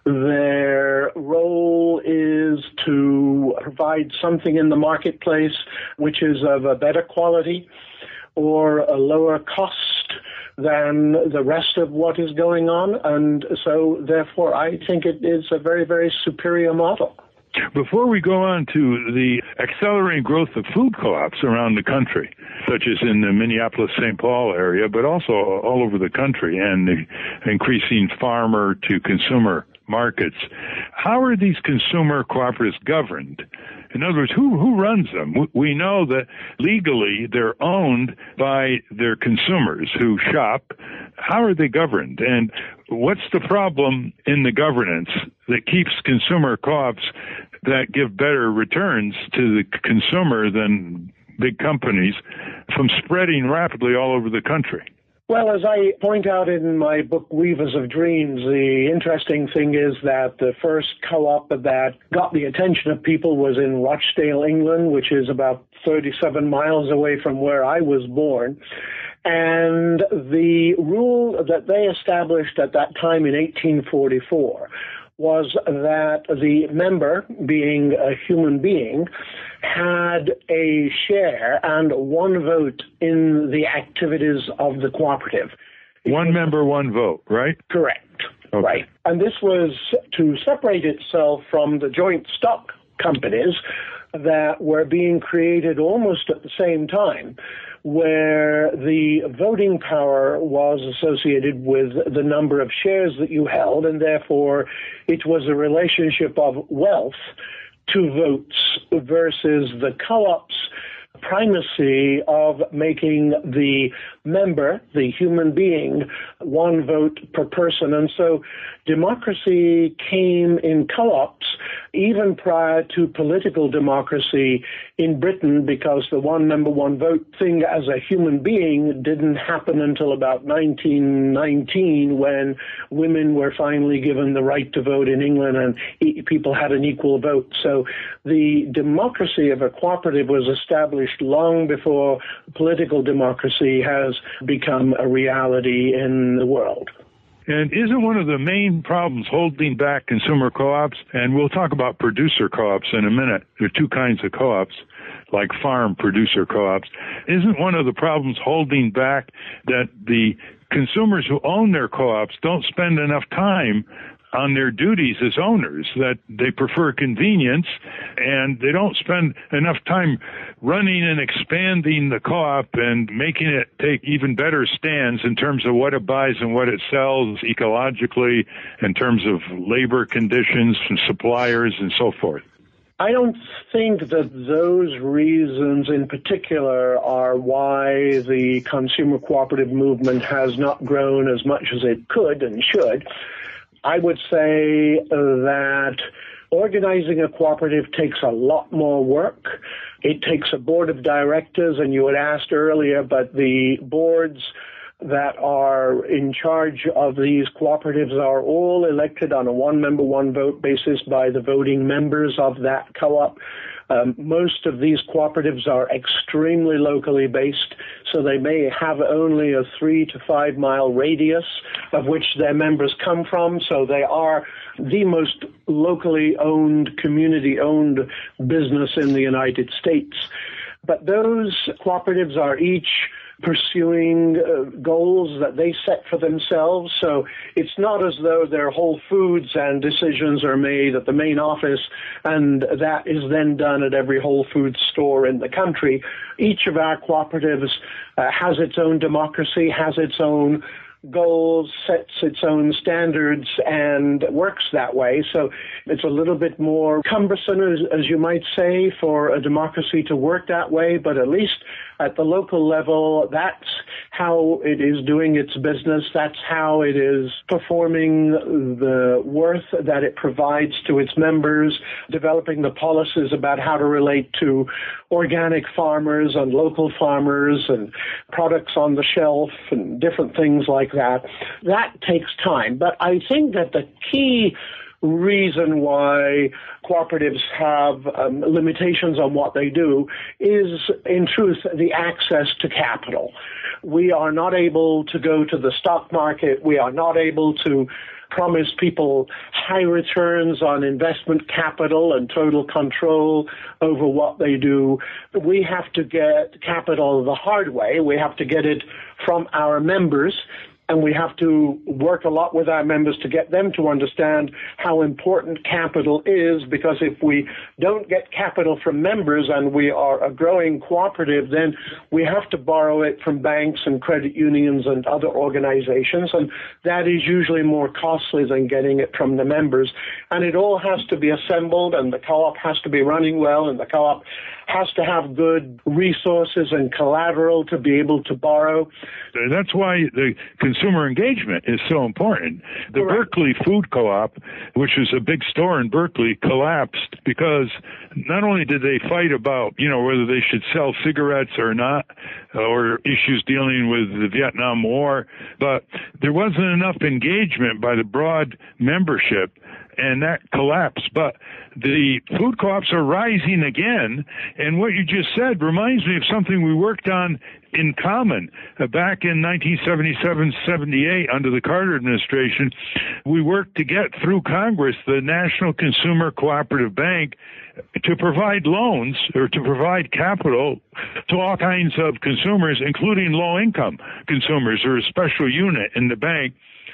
Their role is to provide something in the marketplace which is of a better quality or a lower cost than the rest of what is going on. And so, therefore, I think it is a very, very superior model. Before we go on to the accelerating growth of food co-ops around the country, such as in the Minneapolis-Saint Paul area, but also all over the country, and the increasing farmer-to-consumer markets, how are these consumer cooperatives governed? In other words, who who runs them? We know that legally they're owned by their consumers who shop. How are they governed? And what's the problem in the governance that keeps consumer co-ops that give better returns to the consumer than big companies from spreading rapidly all over the country? Well, as I point out in my book, Weavers of Dreams, the interesting thing is that the first co-op that got the attention of people was in Rochdale, England, which is about thirty-seven miles away from where I was born. And the rule that they established at that time in eighteen forty-four was that the member, being a human being, had a share and one vote in the activities of the cooperative. One member, one vote, right? Correct. Okay. Right. And this was to separate itself from the joint stock companies that were being created almost at the same time, where the voting power was associated with the number of shares that you held, and therefore it was a relationship of wealth to votes versus the co-op's primacy of making the member, the human being, one vote per person. And so democracy came in co-ops even prior to political democracy in Britain, because the one member, one vote thing as a human being didn't happen until about nineteen nineteen, when women were finally given the right to vote in England and e- people had an equal vote. So the democracy of a cooperative was established long before political democracy has become a reality in the world. And isn't one of the main problems holding back consumer co-ops, and we'll talk about producer co-ops in a minute. There are two kinds of co-ops, like farm producer co-ops. Isn't one of the problems holding back that the consumers who own their co-ops don't spend enough time on their duties as owners, that they prefer convenience and they don't spend enough time running and expanding the co-op and making it take even better stands in terms of what it buys and what it sells ecologically, in terms of labor conditions and suppliers and so forth? I don't think that those reasons in particular are why the consumer cooperative movement has not grown as much as it could and should. I would say that organizing a cooperative takes a lot more work. It takes a board of directors, and you had asked earlier, but the boards that are in charge of these cooperatives are all elected on a one-member, one-vote basis by the voting members of that co-op. Um, most of these cooperatives are extremely locally based, so they may have only a three to five mile radius of which their members come from, so they are the most locally owned, community-owned business in the United States. But those cooperatives are each pursuing uh, goals that they set for themselves. So it's not as though their Whole Foods and decisions are made at the main office and that is then done at every Whole Foods store in the country. Each of our cooperatives uh, has its own democracy, has its own goals, sets its own standards, and works that way. So it's a little bit more cumbersome, as, as you might say, for a democracy to work that way, but at least at the local level, that's how it is doing its business. That's how it is performing the worth that it provides to its members, developing the policies about how to relate to organic farmers and local farmers and products on the shelf and different things like that. That takes time. But I think that the key reason why cooperatives have um, limitations on what they do is, in truth, the access to capital. We are not able to go to the stock market. We are not able to promise people high returns on investment capital and total control over what they do. We have to get capital the hard way. We have to get it from our members. And we have to work a lot with our members to get them to understand how important capital is, because if we don't get capital from members and we are a growing cooperative, then we have to borrow it from banks and credit unions and other organizations, and that is usually more costly than getting it from the members. And it all has to be assembled, and the co-op has to be running well, and the co-op has to have good resources and collateral to be able to borrow. That's why the consumer engagement is so important. The Correct. Berkeley Food Co-op, which is a big store in Berkeley, collapsed because not only did they fight about, you know, whether they should sell cigarettes or not, or issues dealing with the Vietnam War, but there wasn't enough engagement by the broad membership, and that collapsed. But the food co-ops are rising again, and what you just said reminds me of something we worked on in common uh, back in nineteen seventy-seven seventy-eight under the Carter administration. We worked to get through Congress the National Consumer Cooperative Bank to provide loans or to provide capital to all kinds of consumers, including low-income consumers, or a special unit in the bank.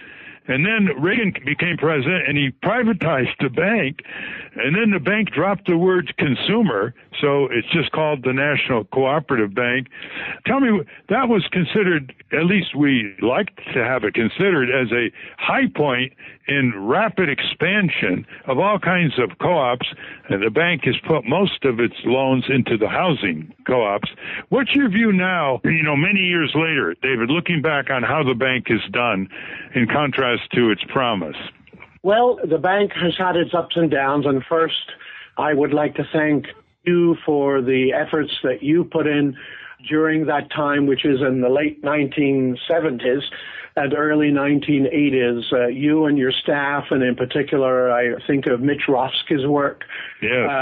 And then Reagan became president, and he privatized the bank, and then the bank dropped the word consumer, so it's just called the National Cooperative Bank. Tell me, that was considered, at least we liked to have it considered, as a high point in rapid expansion of all kinds of co-ops, and the bank has put most of its loans into the housing co-ops. What's your view now, you know, many years later, David, looking back on how the bank is done in contrast to its promise? Well, the bank has had its ups and downs, and first I would like to thank you for the efforts that you put in during that time, which is in the late nineteen seventies and early nineteen eighties. Uh, you and your staff, and in particular, I think of Mitch Roski's work. Yes. Um,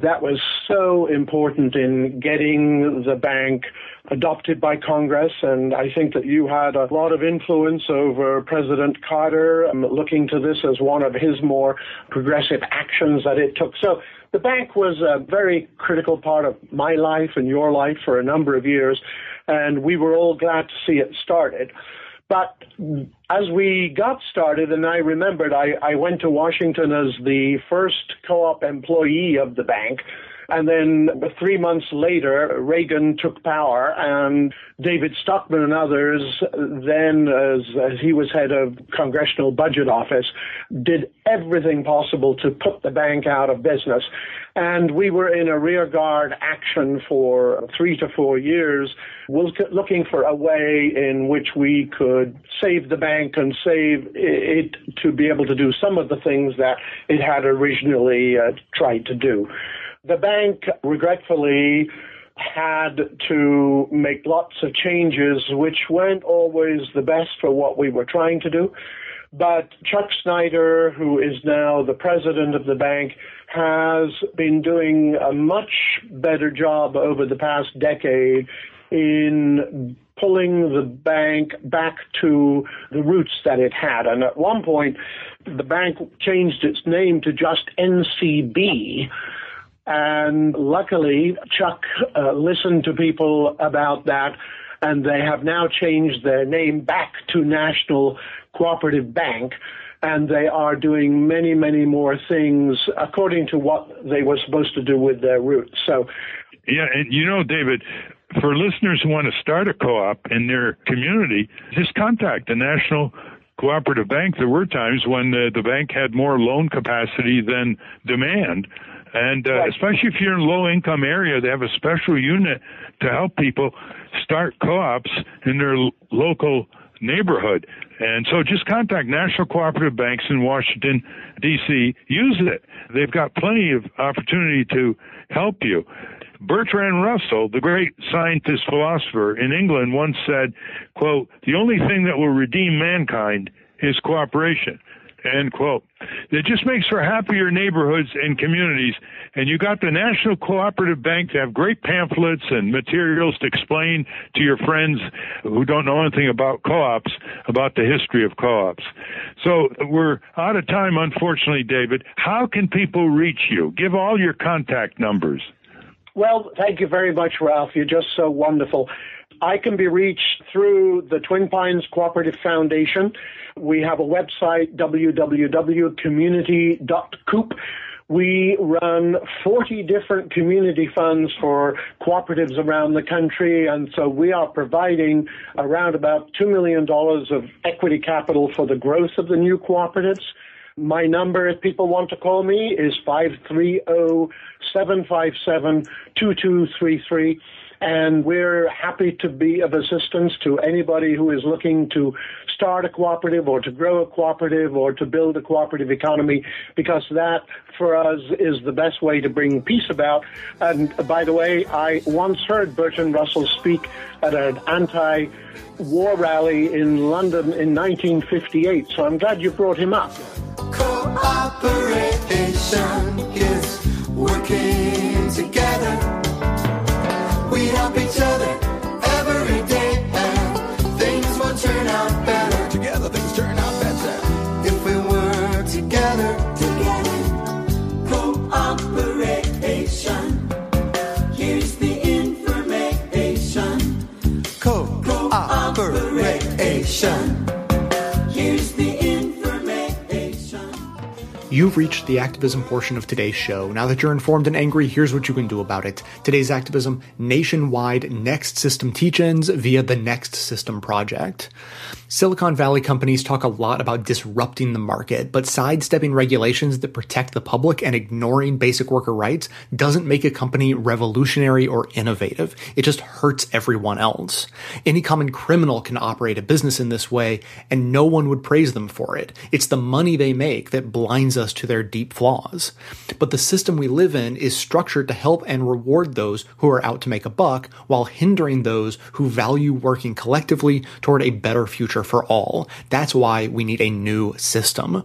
That was so important in getting the bank adopted by Congress, and I think that you had a lot of influence over President Carter, um, looking to this as one of his more progressive actions that it took. So the bank was a very critical part of my life and your life for a number of years, and we were all glad to see it started. But as we got started, and I remembered, I, I went to Washington as the first co-op employee of the bank. And then three months later, Reagan took power, and David Stockman and others, then as, as he was head of Congressional Budget Office, did everything possible to put the bank out of business. And we were in a rearguard action for three to four years, looking for a way in which we could save the bank and save it to be able to do some of the things that it had originally uh, tried to do. The bank, regretfully, had to make lots of changes, which weren't always the best for what we were trying to do. But Chuck Snyder, who is now the president of the bank, has been doing a much better job over the past decade in pulling the bank back to the roots that it had. And at one point, the bank changed its name to just N C B. And luckily, Chuck uh, listened to people about that, and they have now changed their name back to National Cooperative Bank, and they are doing many, many more things according to what they were supposed to do with their roots. So, yeah, and you know, David, for listeners who want to start a co-op in their community, just contact the National Cooperative Bank. There were times when the, the bank had more loan capacity than demand. And uh, especially if you're in a low-income area, they have a special unit to help people start co-ops in their l- local neighborhood. And so just contact National Cooperative Banks in Washington, D C Use it. They've got plenty of opportunity to help you. Bertrand Russell, the great scientist philosopher in England, once said, quote, "The only thing that will redeem mankind is cooperation." End quote. It just makes for happier neighborhoods and communities. And you got the National Cooperative Bank to have great pamphlets and materials to explain to your friends who don't know anything about co-ops, about the history of co-ops. So we're out of time, unfortunately, David. How can people reach you? Give all your contact numbers. Well, thank you very much, Ralph. You're just so wonderful. I can be reached through the Twin Pines Cooperative Foundation. We have a website, w w w dot community dot coop. We run forty different community funds for cooperatives around the country, and so we are providing around about two million dollars of equity capital for the growth of the new cooperatives. My number, if people want to call me, is five three zero, seven five seven, two two three three. And we're happy to be of assistance to anybody who is looking to start a cooperative or to grow a cooperative or to build a cooperative economy, because that, for us, is the best way to bring peace about. And by the way, I once heard Bertrand Russell speak at an anti-war rally in London in nineteen fifty-eight, so I'm glad you brought him up. Cooperation is working together. We help each other every day, and things will turn out better. Together, things turn out better. If we work together, together. Cooperation. Here's the information. Co- cooperation. Here's the information. You've reached the activism portion of today's show. Now that you're informed and angry, here's what you can do about it. Today's activism: nationwide Next System teach-ins via the Next System Project. Silicon Valley companies talk a lot about disrupting the market, but sidestepping regulations that protect the public and ignoring basic worker rights doesn't make a company revolutionary or innovative. It just hurts everyone else. Any common criminal can operate a business in this way, and no one would praise them for it. It's the money they make that blinds us to their deep flaws. But the system we live in is structured to help and reward those who are out to make a buck, while hindering those who value working collectively toward a better future for all. That's why we need a new system.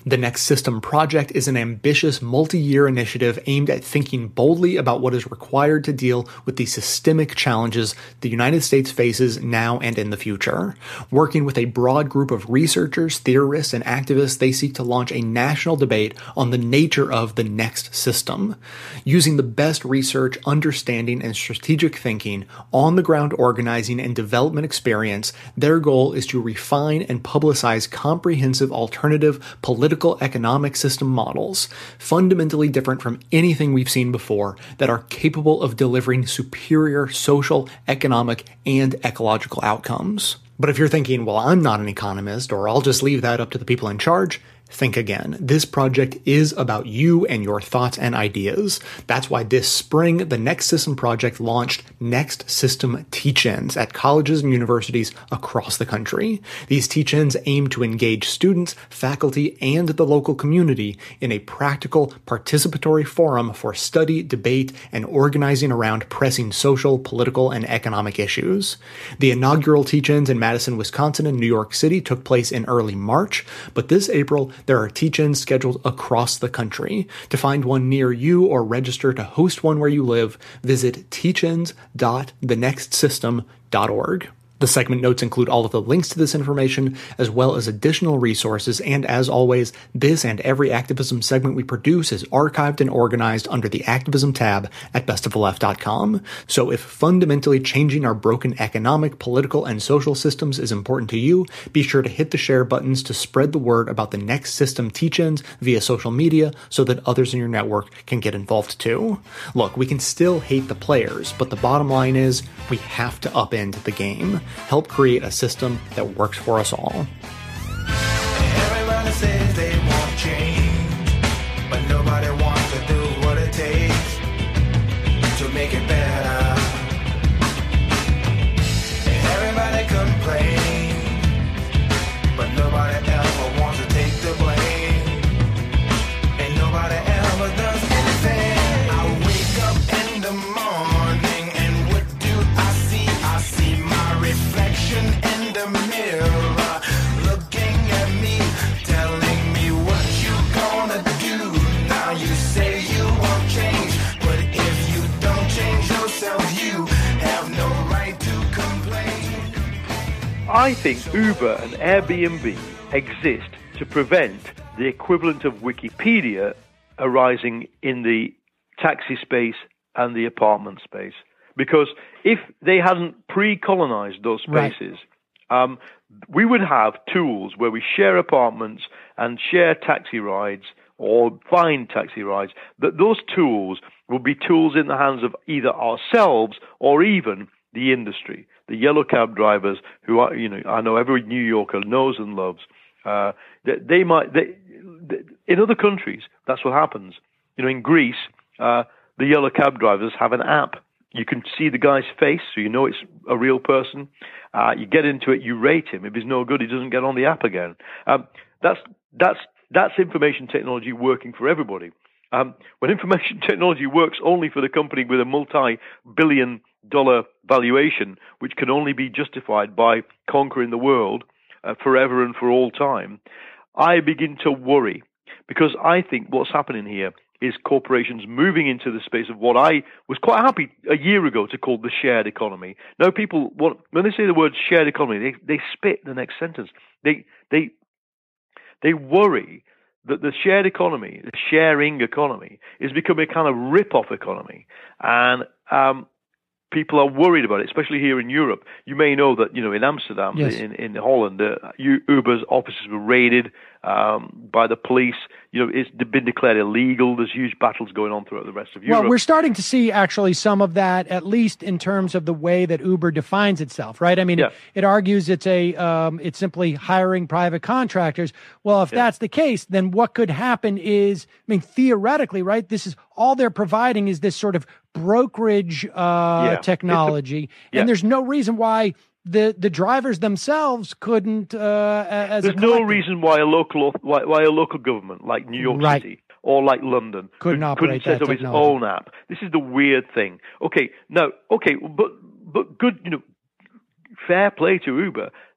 The Next System Project is an ambitious multi-year initiative aimed at thinking boldly about what is required to deal with the systemic challenges the United States faces now and in the future. Working with a broad group of researchers, theorists, and activists, they seek to launch a national debate on the nature of the next system. Using the best research, understanding, and strategic thinking, on-the-ground organizing, and development experience, their goal is to refine and publicize comprehensive alternative political economic system models, fundamentally different from anything we've seen before, that are capable of delivering superior social, economic, and ecological outcomes. But if you're thinking, well, I'm not an economist, or I'll just leave that up to the people in charge, think again. This project is about you and your thoughts and ideas. That's why this spring, the Next System Project launched Next System Teach-Ins at colleges and universities across the country. These teach-ins aim to engage students, faculty, and the local community in a practical, participatory forum for study, debate, and organizing around pressing social, political, and economic issues. The inaugural teach-ins in Madison, Wisconsin, and New York City took place in early March, but this April, there are teach-ins scheduled across the country. To find one near you or register to host one where you live, visit teach ins dot the next system dot org. The segment notes include all of the links to this information, as well as additional resources, and as always, this and every activism segment we produce is archived and organized under the Activism tab at best of the left dot com. So if fundamentally changing our broken economic, political, and social systems is important to you, be sure to hit the share buttons to spread the word about the Next System teach-ins via social media so that others in your network can get involved too. Look, we can still hate the players, but the bottom line is we have to upend the game. Help create a system that works for us all. Everybody says they want change, but nobody wants to do what it takes to make it better. Everybody complains, but nobody ever wants to take the blame, and nobody ever does anything. I wake up in the morning, and what do I see? I see my reflection in the mirror, looking at me, telling me what you gonna do. Now you say you won't change, but if you don't change yourself, you have no right to complain. I think Uber and Airbnb exist to prevent the equivalent of Wikipedia arising in the taxi space and the apartment space. Because if they hadn't pre-colonized those spaces, right. um, we would have tools where we share apartments and share taxi rides or find taxi rides. That those tools would be tools in the hands of either ourselves or even the industry, the yellow cab drivers who are, you know, I know every New Yorker knows and loves. Uh, they, they might, they, they, in other countries, that's what happens. You know, in Greece, uh, the yellow cab drivers have an app. You can see the guy's face, so you know it's a real person. Uh, you get into it, you rate him. If he's no good, he doesn't get on the app again. Um, that's that's that's information technology working for everybody. Um, when information technology works only for the company with a multi-billion dollar valuation, which can only be justified by conquering the world uh, forever and for all time, I begin to worry, because I think what's happening here is corporations moving into the space of what I was quite happy a year ago to call the shared economy. Now people, want, when they say the word shared economy, they, they spit the next sentence. They, they, they worry that the shared economy, the sharing economy, is becoming a kind of rip-off economy. And um, people are worried about it, especially here in Europe. You may know that, you know, in Amsterdam, yes. in, in Holland, uh, Uber's offices were raided um, by the police. You know, it's been declared illegal. There's huge battles going on throughout the rest of Europe. Well, we're starting to see actually some of that, at least in terms of the way that Uber defines itself, right? I mean, yeah. it, it argues it's a um, it's simply hiring private contractors. Well, if yeah. that's the case, then what could happen is, I mean, theoretically, right? This is all they're providing is this sort of brokerage uh, yeah. technology, a, yeah. and there's no reason why the the drivers themselves couldn't. Uh, as there's no reason why a local why, why a local government like New York right. City or like London couldn't, could, operate couldn't set that up technology. its own app. This is the weird thing. Okay, now, okay, but but good, you know, fair play to Uber.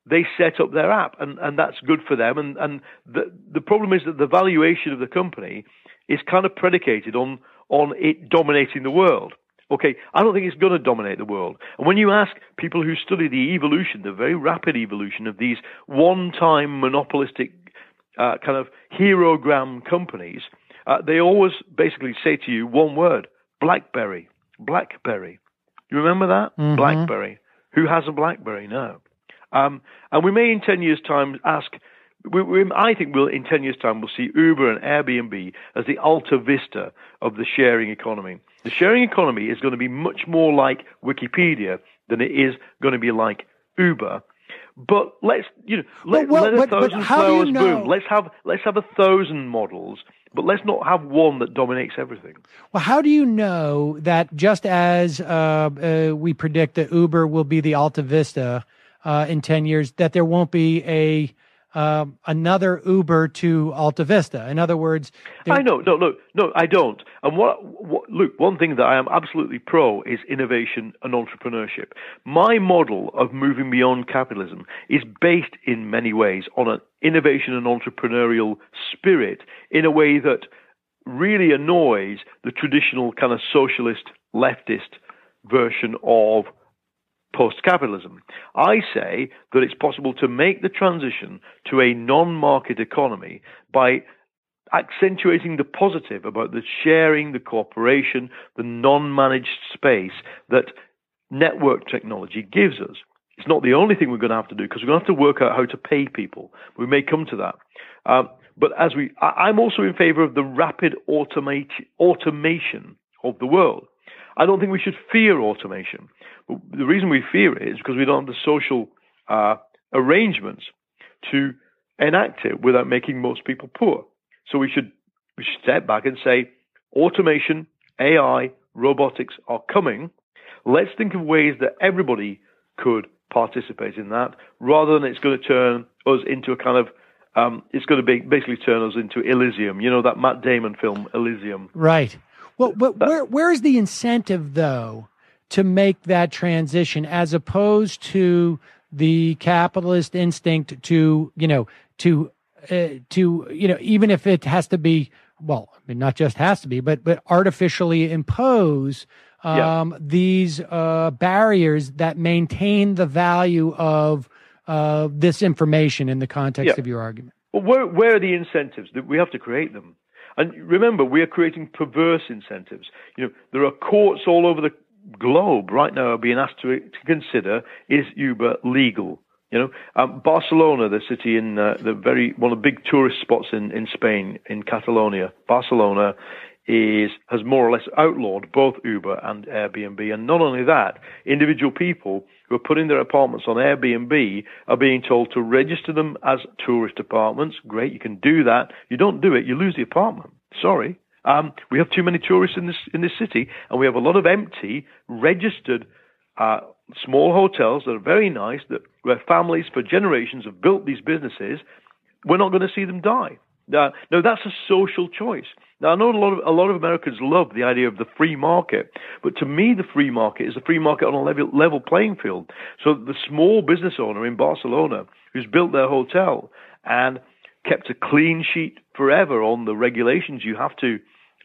they set up their app, and, and that's good for them. And, and the, the problem is that the valuation of the company is kind of predicated on, on it dominating the world. Okay, I don't think it's going to dominate the world. And when you ask people who study the evolution, the very rapid evolution of these one-time monopolistic uh, kind of herogram companies, uh, they always basically say to you one word: BlackBerry. BlackBerry. You remember that? Mm-hmm. BlackBerry. Who has a BlackBerry now? Um, and we may in ten years' time ask, we, we, I think we'll in ten years' time we'll see Uber and Airbnb as the Alta Vista of the sharing economy. The sharing economy is going to be much more like Wikipedia than it is going to be like Uber. But let's, you know, let, well, let a but, thousand but how flowers do you know? bloom. Let's have let's have a thousand models, but let's not have one that dominates everything. Well, how do you know that just as uh, uh, we predict that Uber will be the Alta Vista uh, in ten years, that there won't be a uh, another Uber to Alta Vista? In other words, I know, no, no, no, I don't. And what, what, look, one thing that I am absolutely pro is innovation and entrepreneurship. My model of moving beyond capitalism is based in many ways on an innovation and entrepreneurial spirit in a way that really annoys the traditional kind of socialist, leftist version of post-capitalism. I say that it's possible to make the transition to a non-market economy by accentuating the positive about the sharing, the cooperation, the non-managed space that network technology gives us. It's not the only thing we're going to have to do, because we're going to have to work out how to pay people. We may come to that. Um, but as we, I, I'm also in favor of the rapid automate, automation of the world. I don't think we should fear automation. But the reason we fear it is because we don't have the social uh, arrangements to enact it without making most people poor. So we should, we should step back and say, automation, A I, robotics are coming. Let's think of ways that everybody could participate in that, rather than it's going to turn us into a kind of, um, it's going to be basically turn us into Elysium. You know, that Matt Damon film, Elysium. Right. Well, but where where is the incentive, though, to make that transition, as opposed to the capitalist instinct to, you know, to uh, to you know, even if it has to be, well, I mean, not just has to be, but but artificially impose um, yeah. these uh, barriers that maintain the value of uh, this information in the context yeah. of your argument? Well, where where are the incentives? We have to create them. And remember, we are creating perverse incentives. You know, there are courts all over the globe right now are being asked to, to consider, is Uber legal? You know, um, Barcelona, the city in uh, the very one of the big tourist spots in, in Spain, in Catalonia. Barcelona is has more or less outlawed both Uber and Airbnb. And not only that, individual people who are putting their apartments on Airbnb are being told to register them as tourist apartments. Great, you can do that. You don't do it, you lose the apartment. Sorry. Um, we have too many tourists in this in this city, and we have a lot of empty, registered uh, small hotels that are very nice, that where families for generations have built these businesses. We're not going to see them die. Uh, no, that's a social choice. Now, I know a lot of a lot of Americans love the idea of the free market, but to me, the free market is a free market on a level, level playing field. So the small business owner in Barcelona who's built their hotel and kept a clean sheet forever on the regulations you have to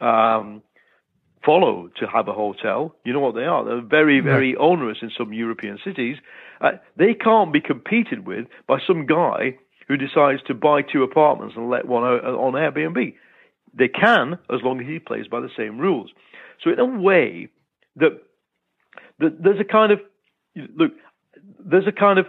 um, follow to have a hotel. You know what they are? They're very, very right. onerous in some European cities. Uh, they can't be competed with by some guy who decides to buy two apartments and let one out on Airbnb. They can, as long as he plays by the same rules. So in a way, that, that there's a kind of, look, there's a kind of,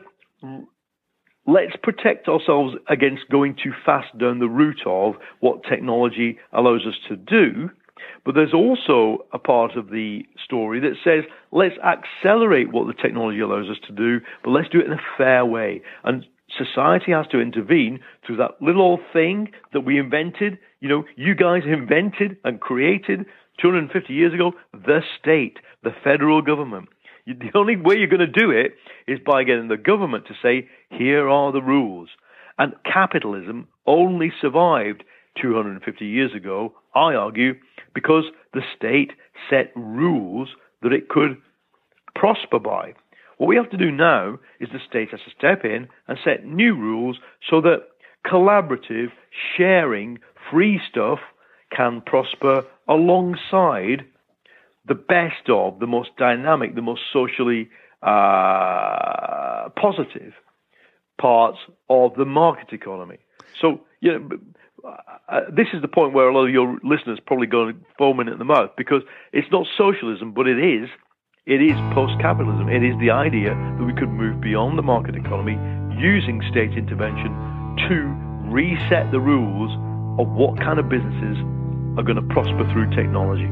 let's protect ourselves against going too fast down the route of what technology allows us to do. But there's also a part of the story that says, let's accelerate what the technology allows us to do, but let's do it in a fair way. And society has to intervene through that little old thing that we invented. You know, you guys invented and created two hundred fifty years ago, the state, the federal government. You, the only way you're going to do it is by getting the government to say, here are the rules. And capitalism only survived two hundred fifty years ago, I argue, because the state set rules that it could prosper by. What we have to do now is the state has to step in and set new rules so that collaborative, sharing, free stuff can prosper alongside the best of, the most dynamic, the most socially uh, positive parts of the market economy. So, you know, uh, this is the point where a lot of your listeners probably go foaming at the mouth, because it's not socialism, but it is. It is post-capitalism. It is the idea that we could move beyond the market economy using state intervention to reset the rules of what kind of businesses are going to prosper through technology.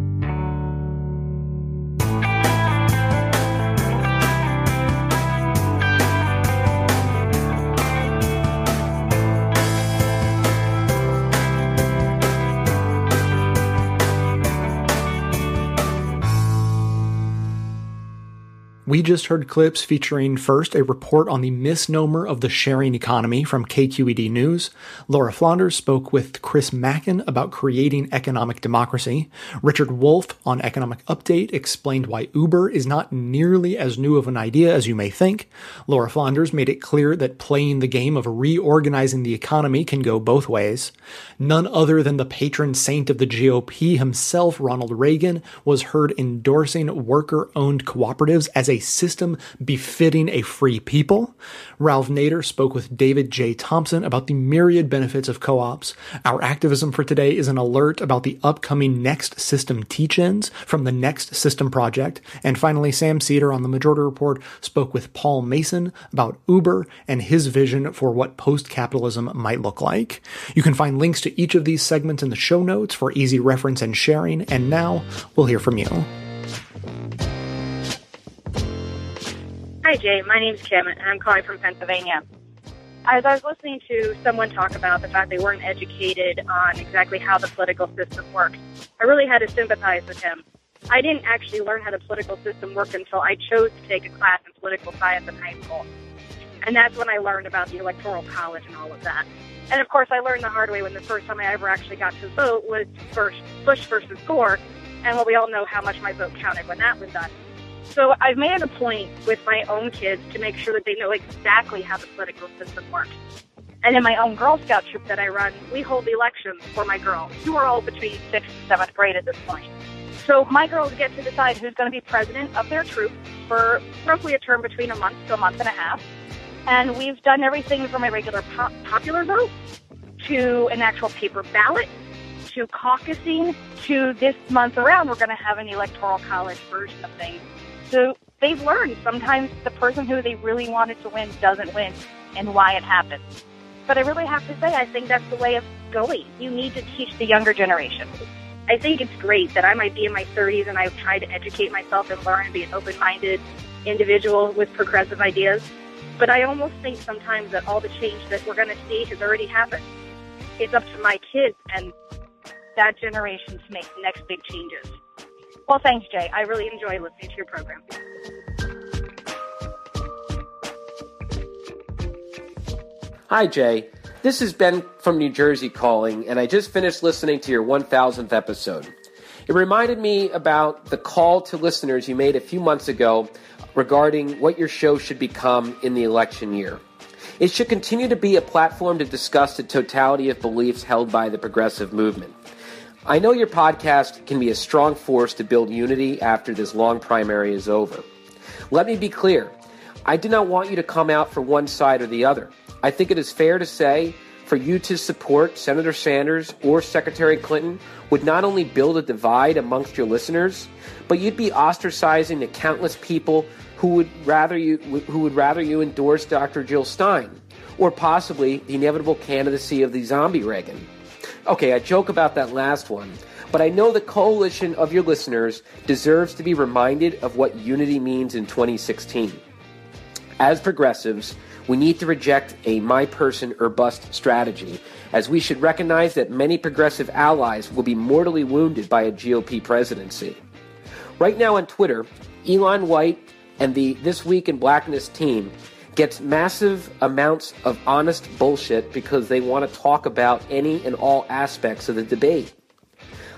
We just heard clips featuring first a report on the misnomer of the sharing economy from K Q E D News. Laura Flanders spoke with Chris Mackin about creating economic democracy. Richard Wolff on Economic Update explained why Uber is not nearly as new of an idea as you may think. Laura Flanders made it clear that playing the game of reorganizing the economy can go both ways. None other than the patron saint of the G O P himself, Ronald Reagan, was heard endorsing worker-owned cooperatives as a system befitting a free people. Ralph Nader spoke with David J. Thompson about the myriad benefits of co-ops. Our activism for today is an alert about the upcoming Next System teach-ins from the Next System project. And finally, Sam Cedar on the Majority Report spoke with Paul Mason about Uber and his vision for what post-capitalism might look like. You can find links to each of these segments in the show notes for easy reference and sharing. And now we'll hear from you. Hi, Jay. My name's Kim, and I'm calling from Pennsylvania. As I was listening to someone talk about the fact they weren't educated on exactly how the political system works, I really had to sympathize with him. I didn't actually learn how the political system worked until I chose to take a class in political science in high school. And that's when I learned about the Electoral College and all of that. And, of course, I learned the hard way when the first time I ever actually got to vote was first Bush versus Gore, and well, we all know how much my vote counted when that was done. So I've made it a point with my own kids to make sure that they know exactly how the political system works. And in my own Girl Scout troop that I run, we hold elections for my girls, who are all between sixth and seventh grade at this point. So my girls get to decide who's going to be president of their troop for roughly a term between a month to a month and a half. And we've done everything from a regular pop- popular vote to an actual paper ballot to caucusing to this month around, we're going to have an Electoral College version of things. So they've learned sometimes the person who they really wanted to win doesn't win and why it happens. But I really have to say, I think that's the way of going. You need to teach the younger generation. I think it's great that I might be in my thirties and I've tried to educate myself and learn and be an open-minded individual with progressive ideas. But I almost think sometimes that all the change that we're going to see has already happened. It's up to my kids and that generation to make the next big changes. Well, thanks, Jay. I really enjoy listening to your program. Hi, Jay. This is Ben from New Jersey calling, and I just finished listening to your one thousandth episode. It reminded me about the call to listeners you made a few months ago regarding what your show should become in the election year. It should continue to be a platform to discuss the totality of beliefs held by the progressive movement. I know your podcast can be a strong force to build unity after this long primary is over. Let me be clear. I do not want you to come out for one side or the other. I think it is fair to say for you to support Senator Sanders or Secretary Clinton would not only build a divide amongst your listeners, but you'd be ostracizing the countless people who would rather you who would rather you endorse Doctor Jill Stein or possibly the inevitable candidacy of the zombie Reagan. Okay, I joke about that last one, but I know the coalition of your listeners deserves to be reminded of what unity means in twenty sixteen. As progressives, we need to reject a my person or bust strategy, as we should recognize that many progressive allies will be mortally wounded by a G O P presidency. Right now on Twitter, Elon White and the This Week in Blackness team gets massive amounts of honest bullshit because they want to talk about any and all aspects of the debate.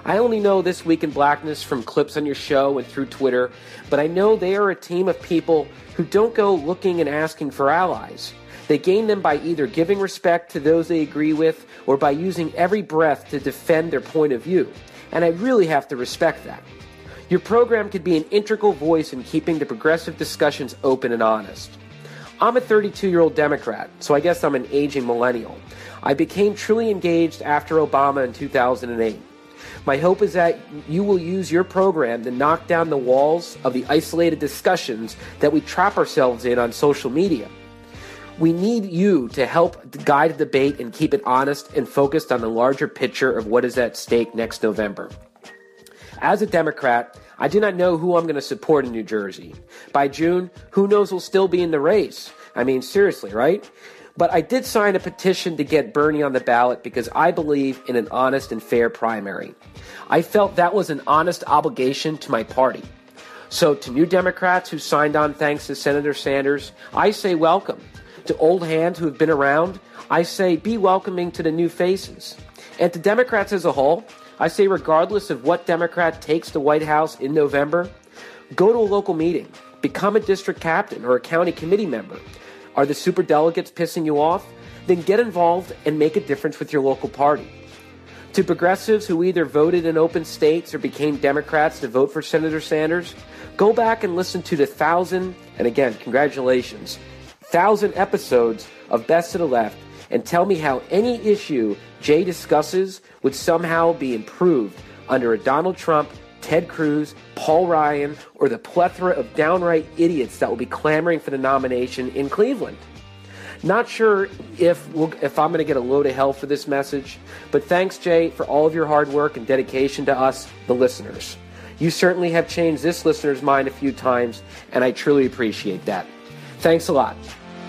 I only know This Week in Blackness from clips on your show and through Twitter, but I know they are a team of people who don't go looking and asking for allies. They gain them by either giving respect to those they agree with or by using every breath to defend their point of view. And I really have to respect that. Your program could be an integral voice in keeping the progressive discussions open and honest. I'm a thirty-two-year-old Democrat, so I guess I'm an aging millennial. I became truly engaged after Obama in two thousand eight. My hope is that you will use your program to knock down the walls of the isolated discussions that we trap ourselves in on social media. We need you to help guide the debate and keep it honest and focused on the larger picture of what is at stake next November. As a Democrat, I do not know who I'm going to support in New Jersey. By June, who knows who'll still be in the race? I mean, seriously, right? But I did sign a petition to get Bernie on the ballot because I believe in an honest and fair primary. I felt that was an honest obligation to my party. So to new Democrats who signed on thanks to Senator Sanders, I say welcome. To old hands who have been around, I say be welcoming to the new faces. And to Democrats as a whole, I say regardless of what Democrat takes the White House in November, go to a local meeting, become a district captain or a county committee member. Are the superdelegates pissing you off? Then get involved and make a difference with your local party. To progressives who either voted in open states or became Democrats to vote for Senator Sanders, go back and listen to the thousand, and again, congratulations, thousand episodes of Best to the Left and tell me how any issue Jay discusses would somehow be improved under a Donald Trump, Ted Cruz, Paul Ryan, or the plethora of downright idiots that will be clamoring for the nomination in Cleveland. Not sure if we'll, if I'm going to get a load of hell for this message, but thanks, Jay, for all of your hard work and dedication to us, the listeners. You certainly have changed this listener's mind a few times, and I truly appreciate that. Thanks a lot.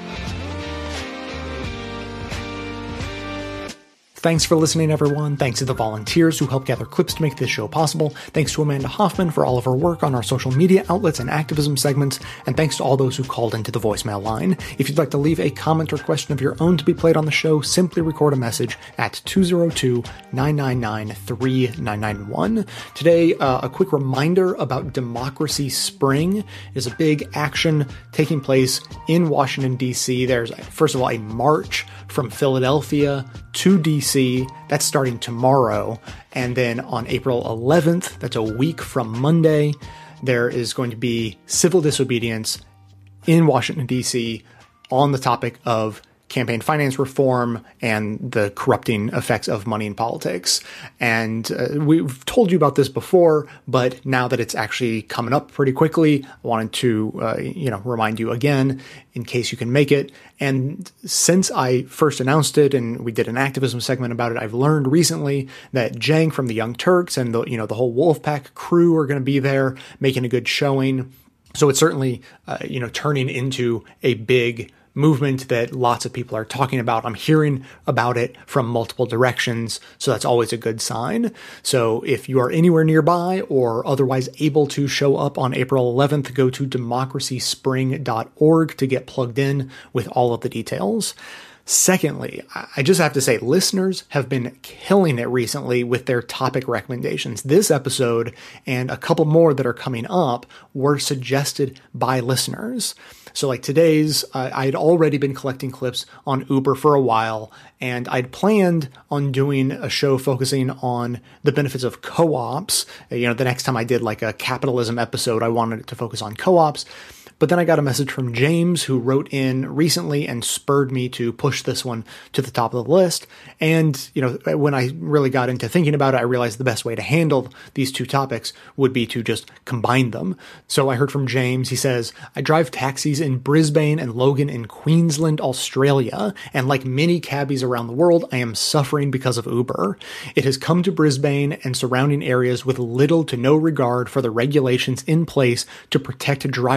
Thanks for listening, everyone. Thanks to the volunteers who helped gather clips to make this show possible. Thanks to Amanda Hoffman for all of her work on our social media outlets and activism segments. And thanks to all those who called into the voicemail line. If you'd like to leave a comment or question of your own to be played on the show, simply record a message at two oh two, nine nine nine, three nine nine one. Today, uh, a quick reminder about Democracy Spring is a big action taking place in Washington, D C. There's, first of all, a march from Philadelphia to D C. That's starting tomorrow. And then on April eleventh, that's a week from Monday, there is going to be civil disobedience in Washington, D C on the topic of campaign finance reform and the corrupting effects of money in politics. And uh, we've told you about this before, but now that it's actually coming up pretty quickly, I wanted to, uh, you know, remind you again in case you can make it. And since I first announced it and we did an activism segment about it, I've learned recently that Jang from the Young Turks and the, you know, the whole Wolfpack crew are going to be there making a good showing. So it's certainly, uh, you know, turning into a big movement that lots of people are talking about. I'm hearing about it from multiple directions, so that's always a good sign. So if you are anywhere nearby or otherwise able to show up on April eleventh, go to democracy spring dot org to get plugged in with all of the details. Secondly, I just have to say, listeners have been killing it recently with their topic recommendations. This episode and a couple more that are coming up were suggested by listeners. So like today's, uh, I had already been collecting clips on Uber for a while, and I'd planned on doing a show focusing on the benefits of co-ops. You know, the next time I did like a capitalism episode, I wanted it to focus on co-ops. But then I got a message from James, who wrote in recently and spurred me to push this one to the top of the list. And, you know, when I really got into thinking about it, I realized the best way to handle these two topics would be to just combine them. So I heard from James. He says, I drive taxis in Brisbane and Logan in Queensland, Australia. And like many cabbies around the world, I am suffering because of Uber. It has come to Brisbane and surrounding areas with little to no regard for the regulations in place to protect drivers or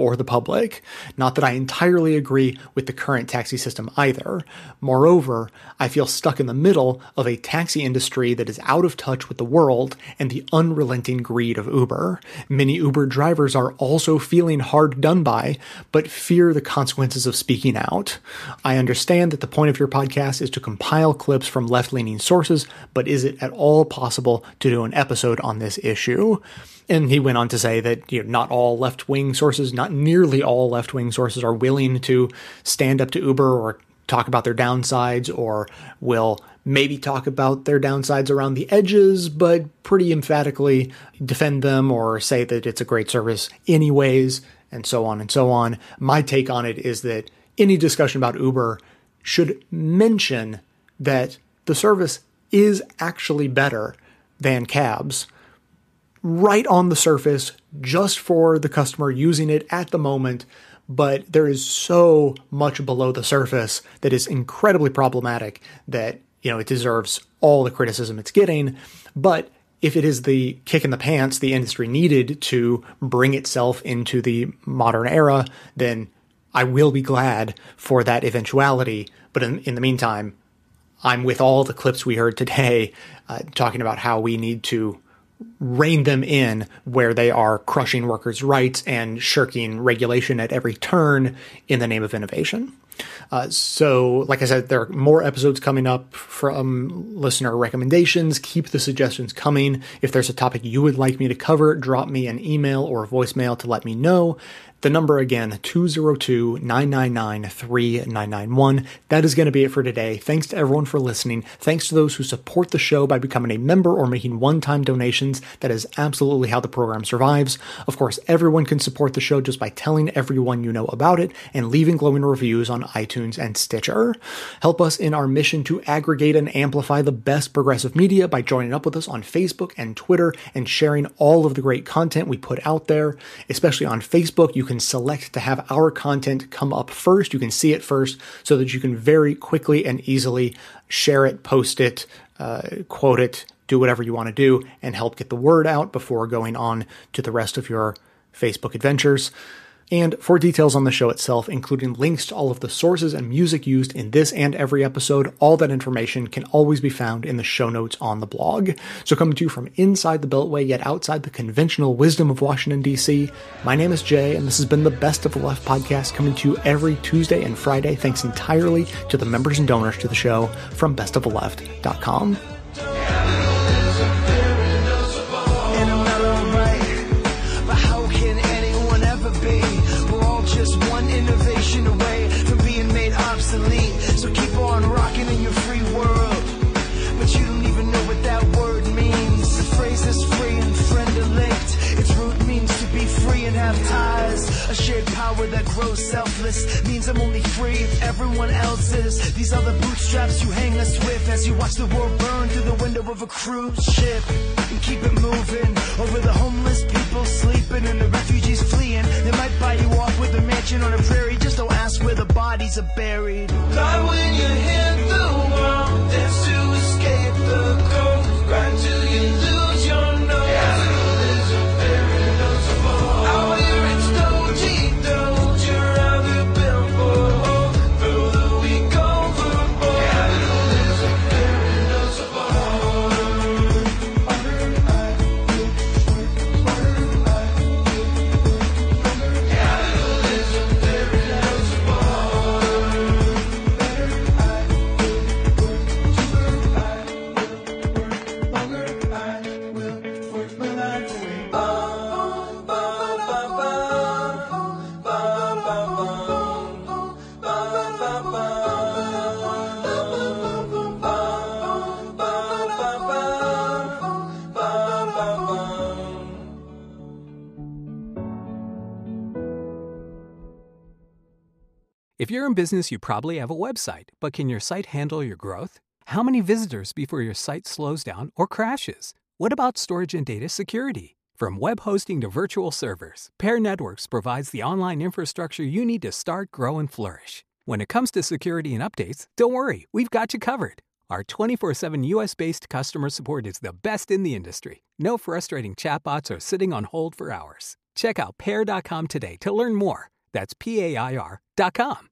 for the public. Not that I entirely agree with the current taxi system either. Moreover, I feel stuck in the middle of a taxi industry that is out of touch with the world and the unrelenting greed of Uber. Many Uber drivers are also feeling hard done by, but fear the consequences of speaking out. I understand that the point of your podcast is to compile clips from left-leaning sources, but is it at all possible to do an episode on this issue? And he went on to say that, you know, not all left-wing sources, not nearly all left-wing sources are willing to stand up to Uber or talk about their downsides, or will maybe talk about their downsides around the edges, but pretty emphatically defend them or say that it's a great service anyways, and so on and so on. My take on it is that any discussion about Uber should mention that the service is actually better than cabs, right on the surface, just for the customer using it at the moment, but there is so much below the surface that is incredibly problematic that, you know, it deserves all the criticism it's getting. But if it is the kick in the pants the industry needed to bring itself into the modern era, then I will be glad for that eventuality. But in, in the meantime, I'm with all the clips we heard today uh, talking about how we need to rein them in where they are crushing workers' rights and shirking regulation at every turn in the name of innovation. Uh, so, like I said, there are more episodes coming up from listener recommendations. Keep the suggestions coming. If there's a topic you would like me to cover, drop me an email or a voicemail to let me know. The number again, two oh two, nine nine nine, three nine nine one. That is going to be it for today. Thanks to everyone for listening. Thanks to those who support the show by becoming a member or making one-time donations. That is absolutely how the program survives. Of course, everyone can support the show just by telling everyone you know about it and leaving glowing reviews on iTunes and Stitcher. Help us in our mission to aggregate and amplify the best progressive media by joining up with us on Facebook and Twitter and sharing all of the great content we put out there. Especially on Facebook, you can select to have our content come up first. You can see it first so that you can very quickly and easily share it, post it, uh, quote it, do whatever you want to do, and help get the word out before going on to the rest of your Facebook adventures. And for details on the show itself, including links to all of the sources and music used in this and every episode, all that information can always be found in the show notes on the blog. So coming to you from inside the Beltway, yet outside the conventional wisdom of Washington, D C, my name is Jay, and this has been the Best of the Left podcast, coming to you every Tuesday and Friday, thanks entirely to the members and donors to the show from best of the left dot com. Innovation away from being made obsolete. So keep on rocking in your free world, but you don't even know what that word means. The phrase is free and friend-elect. Its root means to be free and have ties. A shared power that grows selfless means I'm only free if everyone else is. These are the bootstraps you hang us with as you watch the world burn through the window of a cruise ship. And keep it moving over the homeless people sleeping and the refugees fleeing. They might buy you off with a mansion on a prairie, just don't ask where the bodies are buried. God, when you hit the wall, dance to escape the cold, grind till you lose your nose. Capitalism, paradise, out here it's doji, doji, you're rather built for hope, throw the weak overboard. Capitalism, paradise, If you're in business, you probably have a website, but can your site handle your growth? How many visitors before your site slows down or crashes? What about storage and data security? From web hosting to virtual servers, Pair Networks provides the online infrastructure you need to start, grow, and flourish. When it comes to security and updates, don't worry, we've got you covered. Our twenty-four seven U S-based customer support is the best in the industry. No frustrating chatbots or sitting on hold for hours. Check out pair dot com today to learn more. That's P A I R dot com.